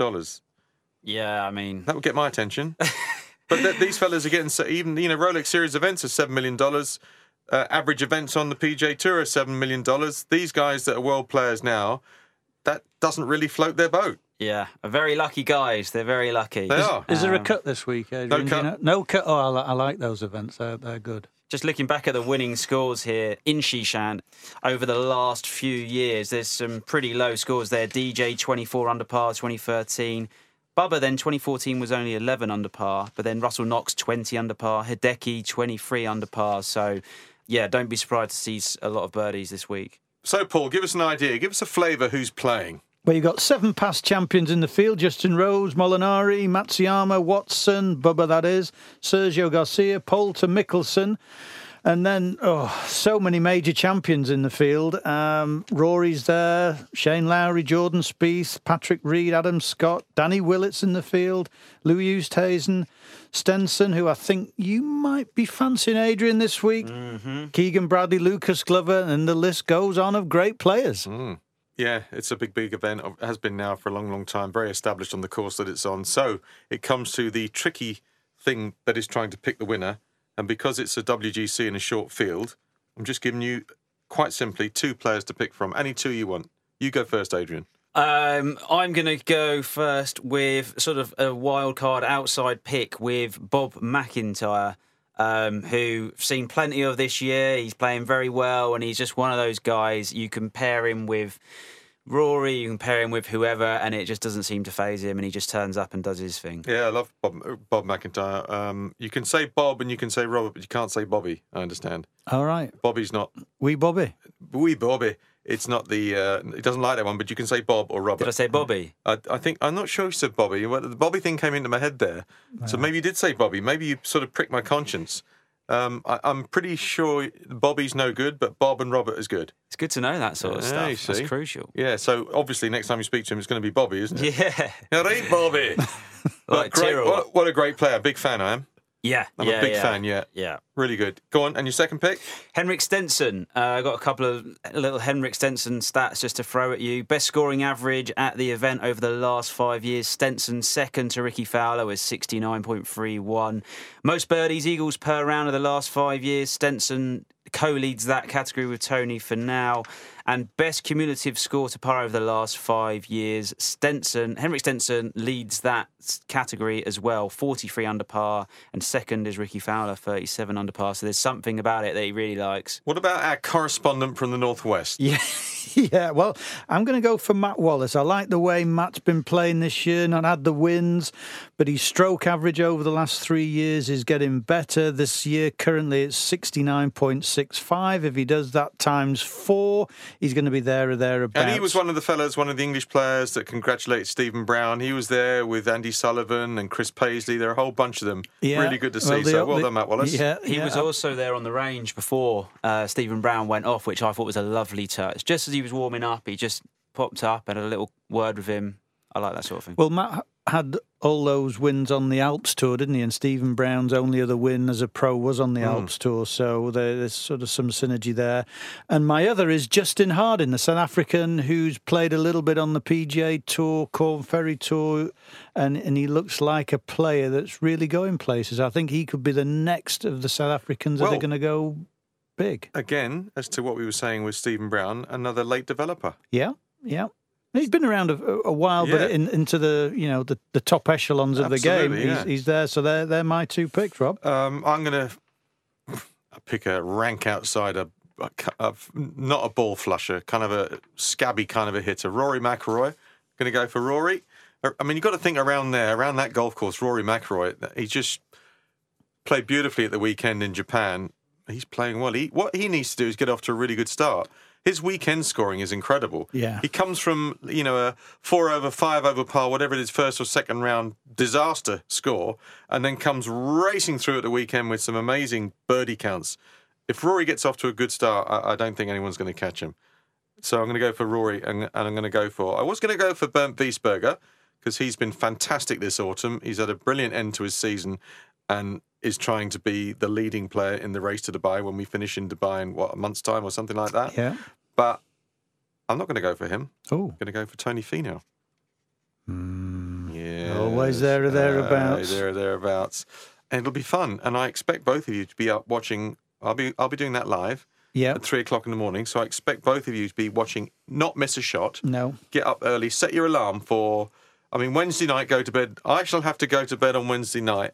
[SPEAKER 5] Yeah, I mean...
[SPEAKER 2] That would get my attention. But these fellas are getting... Even, Rolex Series events are $7 million. Average events on the PGA Tour are $7 million. These guys that are world players now, that doesn't really float their boat.
[SPEAKER 5] Yeah, very lucky guys. They're very lucky.
[SPEAKER 2] They are.
[SPEAKER 4] Is there a cut this week, Adrian?
[SPEAKER 2] No cut.
[SPEAKER 4] No cut. Oh, I like those events. They're good.
[SPEAKER 5] Just looking back at the winning scores here in Shishan over the last few years, there's some pretty low scores there. DJ 24 under par 2013. Bubba then 2014 was only 11 under par, but then Russell Knox 20 under par, Hideki 23 under par. So, yeah, don't be surprised to see a lot of birdies this week.
[SPEAKER 2] So, Paul, give us an idea. Give us a flavour who's playing.
[SPEAKER 4] Well, you've got 7 past champions in the field. Justin Rose, Molinari, Matsuyama, Watson, Bubba that is, Sergio Garcia, Poulter, Mickelson. And then, so many major champions in the field. Rory's there, Shane Lowry, Jordan Spieth, Patrick Reed, Adam Scott, Danny Willett's in the field, Louis Oosthuizen, Stenson, who I think you might be fancying, Adrian, this week. Mm-hmm. Keegan Bradley, Lucas Glover, and the list goes on of great players.
[SPEAKER 2] Mm. Yeah, it's a big event. It has been now for a long time, very established on the course that it's on. So it comes to the tricky thing that is trying to pick the winner. And because it's a WGC in a short field, I'm just giving you, quite simply, 2 players to pick from. Any 2 you want. You go first, Adrian.
[SPEAKER 5] I'm going to go first with sort of a wild card outside pick with Bob McIntyre, who I've seen plenty of this year. He's playing very well, and he's just one of those guys. You compare him with Rory, you compare him with whoever, and it just doesn't seem to faze him, and he just turns up and does his thing.
[SPEAKER 2] Yeah, I love Bob McIntyre. You can say Bob and you can say Robert, but you can't say Bobby, I understand.
[SPEAKER 4] All right.
[SPEAKER 2] Bobby's not...
[SPEAKER 4] Wee Bobby.
[SPEAKER 2] Wee Bobby. It's not the... he doesn't like that one, but you can say Bob or Robert.
[SPEAKER 5] Did I say Bobby?
[SPEAKER 2] I think... I'm not sure you said Bobby. The Bobby thing came into my head there. So maybe you did say Bobby. Maybe you sort of pricked my conscience. I'm pretty sure Bobby's no good, but Bob and Robert is good.
[SPEAKER 5] It's good to know that sort of stuff. That's crucial.
[SPEAKER 2] Yeah, so obviously next time you speak to him, it's going to be Bobby, isn't it?
[SPEAKER 5] Yeah.
[SPEAKER 2] All right, Bobby.
[SPEAKER 5] Like
[SPEAKER 2] what a great player. Big fan I am.
[SPEAKER 5] Yeah.
[SPEAKER 2] I'm a big fan, Yeah. Really good. Go on, and your second pick?
[SPEAKER 5] Henrik Stenson. I got a couple of little Henrik Stenson stats just to throw at you. Best scoring average at the event over the last 5 years. Stenson second to Ricky Fowler with 69.31. Most birdies, eagles per round of the last 5 years. Stenson co-leads that category with Tony Finau. And best cumulative score to par over the last 5 years. Henrik Stenson leads that category as well, 43 under par. And second is Ricky Fowler, 37 under par. So there's something about it that he really likes.
[SPEAKER 2] What about our correspondent from the Northwest?
[SPEAKER 5] Yeah.
[SPEAKER 4] Yeah, well, I'm going to go for Matt Wallace. I like the way Matt's been playing this year, not had the wins, but his stroke average over the last 3 years is getting better. This year, currently, it's 69.65. If he does that times 4, he's going to be there or thereabouts.
[SPEAKER 2] And he was one of the English players that congratulated Stephen Brown. He was there with Andy Sullivan and Chris Paisley. There are a whole bunch of them.
[SPEAKER 4] Yeah.
[SPEAKER 2] Really good to see. Well done, Matt Wallace.
[SPEAKER 4] Yeah,
[SPEAKER 5] He was also there on the range before Stephen Brown went off, which I thought was a lovely touch. Just as he was warming up, he just popped up, had a little word with him. I like that sort of thing.
[SPEAKER 4] Well, Matt had all those wins on the Alps Tour, didn't he? And Stephen Brown's only other win as a pro was on the Alps Tour, so there's sort of some synergy there. And my other is Justin Harding, the South African who's played a little bit on the PGA Tour, Corn Ferry Tour, and he looks like a player that's really going places. I think he could be the next of the South Africans that are going to go big.
[SPEAKER 2] Again, as to what we were saying with Stephen Brown, another late developer.
[SPEAKER 4] Yeah. He's been around a while, but into the the top echelons of the game, he's there. So they're my 2 picks, Rob.
[SPEAKER 2] I'm going to pick a rank outsider, not a ball flusher, kind of a scabby kind of a hitter. Rory McIlroy. Going to go for Rory. I mean, you've got to think around that golf course. Rory McIlroy, he just played beautifully at the weekend in Japan. He's playing well. What he needs to do is get off to a really good start. His weekend scoring is incredible.
[SPEAKER 4] Yeah.
[SPEAKER 2] He comes from, a 4 over, 5 over par, whatever it is, first or second round disaster score, and then comes racing through at the weekend with some amazing birdie counts. If Rory gets off to a good start, I don't think anyone's going to catch him. So I'm going to go for Rory, and I'm going to go for... I was going to go for Bernd Wiesberger, because he's been fantastic this autumn. He's had a brilliant end to his season, and is trying to be the leading player in the race to Dubai when we finish in Dubai in, a month's time or something like that.
[SPEAKER 4] Yeah.
[SPEAKER 2] But I'm not going to go for him.
[SPEAKER 4] Oh.
[SPEAKER 2] I'm going to go for Tony Finau. Yeah.
[SPEAKER 4] Always there or thereabouts.
[SPEAKER 2] There or thereabouts. And it'll be fun. And I expect both of you to be up watching. I'll be doing that live at 3 o'clock in the morning. So I expect both of you to be watching, not miss a shot.
[SPEAKER 4] No.
[SPEAKER 2] Get up early, set your alarm for, Wednesday night, go to bed. I shall have to go to bed on Wednesday night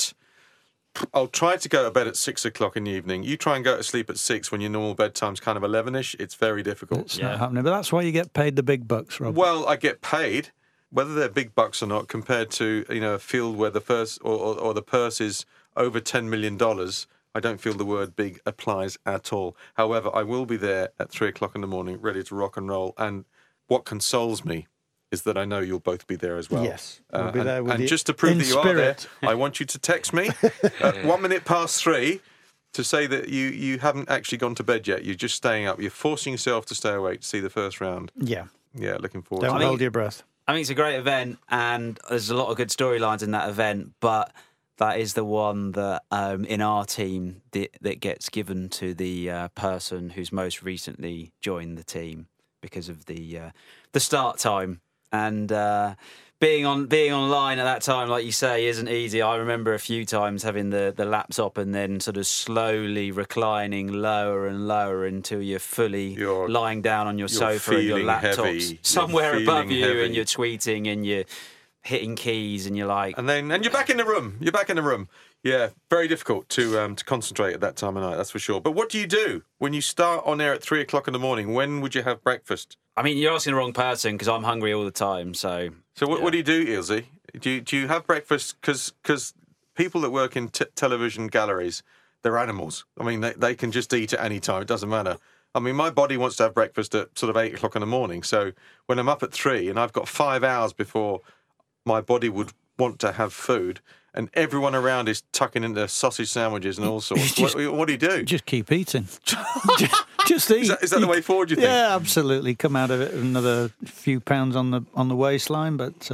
[SPEAKER 2] I'll try to go to bed at 6 o'clock in the evening. You try and go to sleep at 6 when your normal bedtime's kind of 11ish. It's very difficult.
[SPEAKER 4] It's not happening, but that's why you get paid the big bucks, Rob.
[SPEAKER 2] Well, I get paid, whether they're big bucks or not, compared to a field where the first or the purse is over $10 million. I don't feel the word big applies at all. However, I will be there at 3 o'clock in the morning, ready to rock and roll. And what consoles me is that I know you'll both be there as well.
[SPEAKER 4] Yes, we'll be there with you.
[SPEAKER 2] Just to prove that you
[SPEAKER 4] are
[SPEAKER 2] there, I want you to text me at 1 minute past 3 to say that you haven't actually gone to bed yet. You're just staying up. You're forcing yourself to stay awake to see the first round.
[SPEAKER 4] Yeah.
[SPEAKER 2] Yeah, looking forward to it.
[SPEAKER 4] Don't hold your breath.
[SPEAKER 5] I think it's a great event, and there's a lot of good storylines in that event, but that is the one that in our team that gets given to the person who's most recently joined the team because of the start time. And being online at that time, like you say, isn't easy. I remember a few times having the laptop and then sort of slowly reclining lower and lower until you're fully lying down on your sofa and your laptop's somewhere above you, and you're tweeting and you're hitting keys and you're like...
[SPEAKER 2] And you're back in the room. You're back in the room. Yeah, very difficult to concentrate at that time of night, that's for sure. But what do you do when you start on air at 3 o'clock in the morning? When would you have breakfast?
[SPEAKER 5] I mean, you're asking the wrong person because I'm hungry all the time. So
[SPEAKER 2] what do you do, Ilse? Do you have breakfast? Because people that work in television galleries, they're animals. I mean, they can just eat at any time. It doesn't matter. I mean, my body wants to have breakfast at sort of 8 o'clock in the morning. So when I'm up at 3 and I've got 5 hours before my body would want to have food, and everyone around is tucking into sausage sandwiches and all sorts. What do you do?
[SPEAKER 4] Just keep eating. just eat.
[SPEAKER 2] Is that the way forward, you think?
[SPEAKER 4] Yeah, absolutely. Come out of it another few pounds on the waistline, but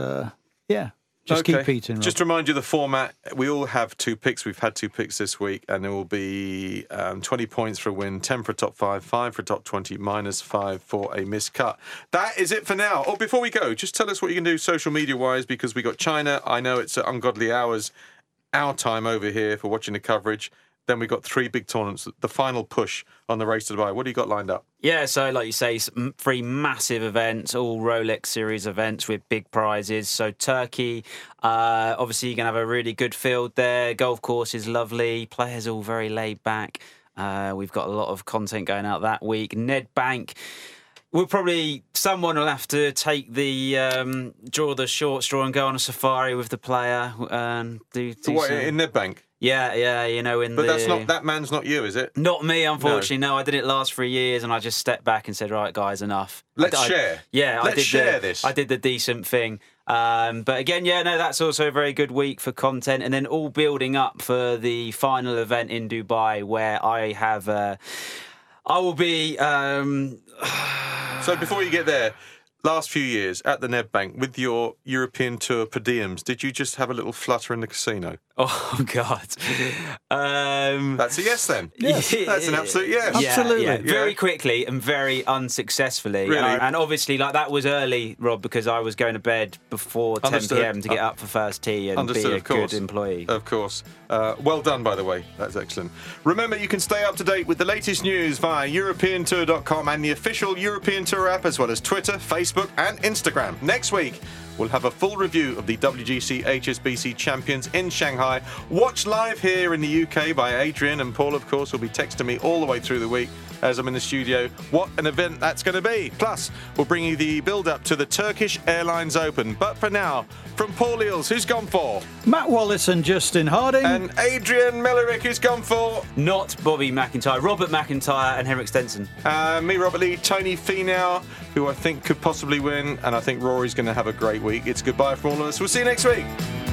[SPEAKER 4] keep eating. Rob.
[SPEAKER 2] Just to remind you the format, we all have 2 picks. We've had 2 picks this week, and there will be 20 points for a win, 10 for a top 5, 5 for a top 20, -5 for a miscut. That is it for now. Oh, before we go, just tell us what you can do social media-wise, because we got China. I know it's at ungodly hours, our time over here for watching the coverage. Then we got 3 big tournaments, the final push on the race to Dubai. What do you got lined up?
[SPEAKER 5] Yeah, so like you say, 3 massive events, all Rolex Series events with big prizes. So Turkey, obviously you're going to have a really good field there. Golf course is lovely. Players all very laid back. We've got a lot of content going out that week. Ned Bank. someone will have to take the draw the short straw and go on a safari with the player and do
[SPEAKER 2] What,
[SPEAKER 5] some...
[SPEAKER 2] in Nedbank?
[SPEAKER 5] Yeah,
[SPEAKER 2] But that man's not you, is it?
[SPEAKER 5] Not me, unfortunately. No, I did it last 3 years, and I just stepped back and said, "Right, guys, enough.
[SPEAKER 2] Let's share.
[SPEAKER 5] Yeah,
[SPEAKER 2] let's share this.
[SPEAKER 5] I did the decent thing. But again, that's also a very good week for content, and then all building up for the final event in Dubai, where I have. I will be.
[SPEAKER 2] So before you get there, last few years at the Nedbank with your European Tour per diems, did you just have a little flutter in the casino?
[SPEAKER 5] Oh God,
[SPEAKER 2] that's a yes then. Yes, that's an absolute yes.
[SPEAKER 4] Absolutely,
[SPEAKER 5] very quickly and very unsuccessfully.
[SPEAKER 2] Really?
[SPEAKER 5] And obviously, that was early, Rob, because I was going to bed before 10 p.m. to get up for first tee and be a good employee.
[SPEAKER 2] Of course. Well done, by the way. That's excellent. Remember, you can stay up to date with the latest news via EuropeanTour.com and the official European Tour app, as well as Twitter, Facebook, and Instagram. Next week, we'll have a full review of the WGC HSBC champions in Shanghai. Watched live here in the UK by Adrian, and Paul, of course, will be texting me all the way through the week as I'm in the studio what an event that's going to be. Plus, we'll bring you the build-up to the Turkish Airlines Open. But for now, from Paul Eales, who's gone for?
[SPEAKER 4] Matt Wallace and Justin Harding.
[SPEAKER 2] And Adrian Mellerick, who's gone for?
[SPEAKER 5] Not Bobby McIntyre, Robert McIntyre and Henrik Stenson.
[SPEAKER 2] Me, Robert Lee, Tony Finau, who I think could possibly win, and I think Rory's going to have a great week. It's goodbye from all of us. We'll see you next week.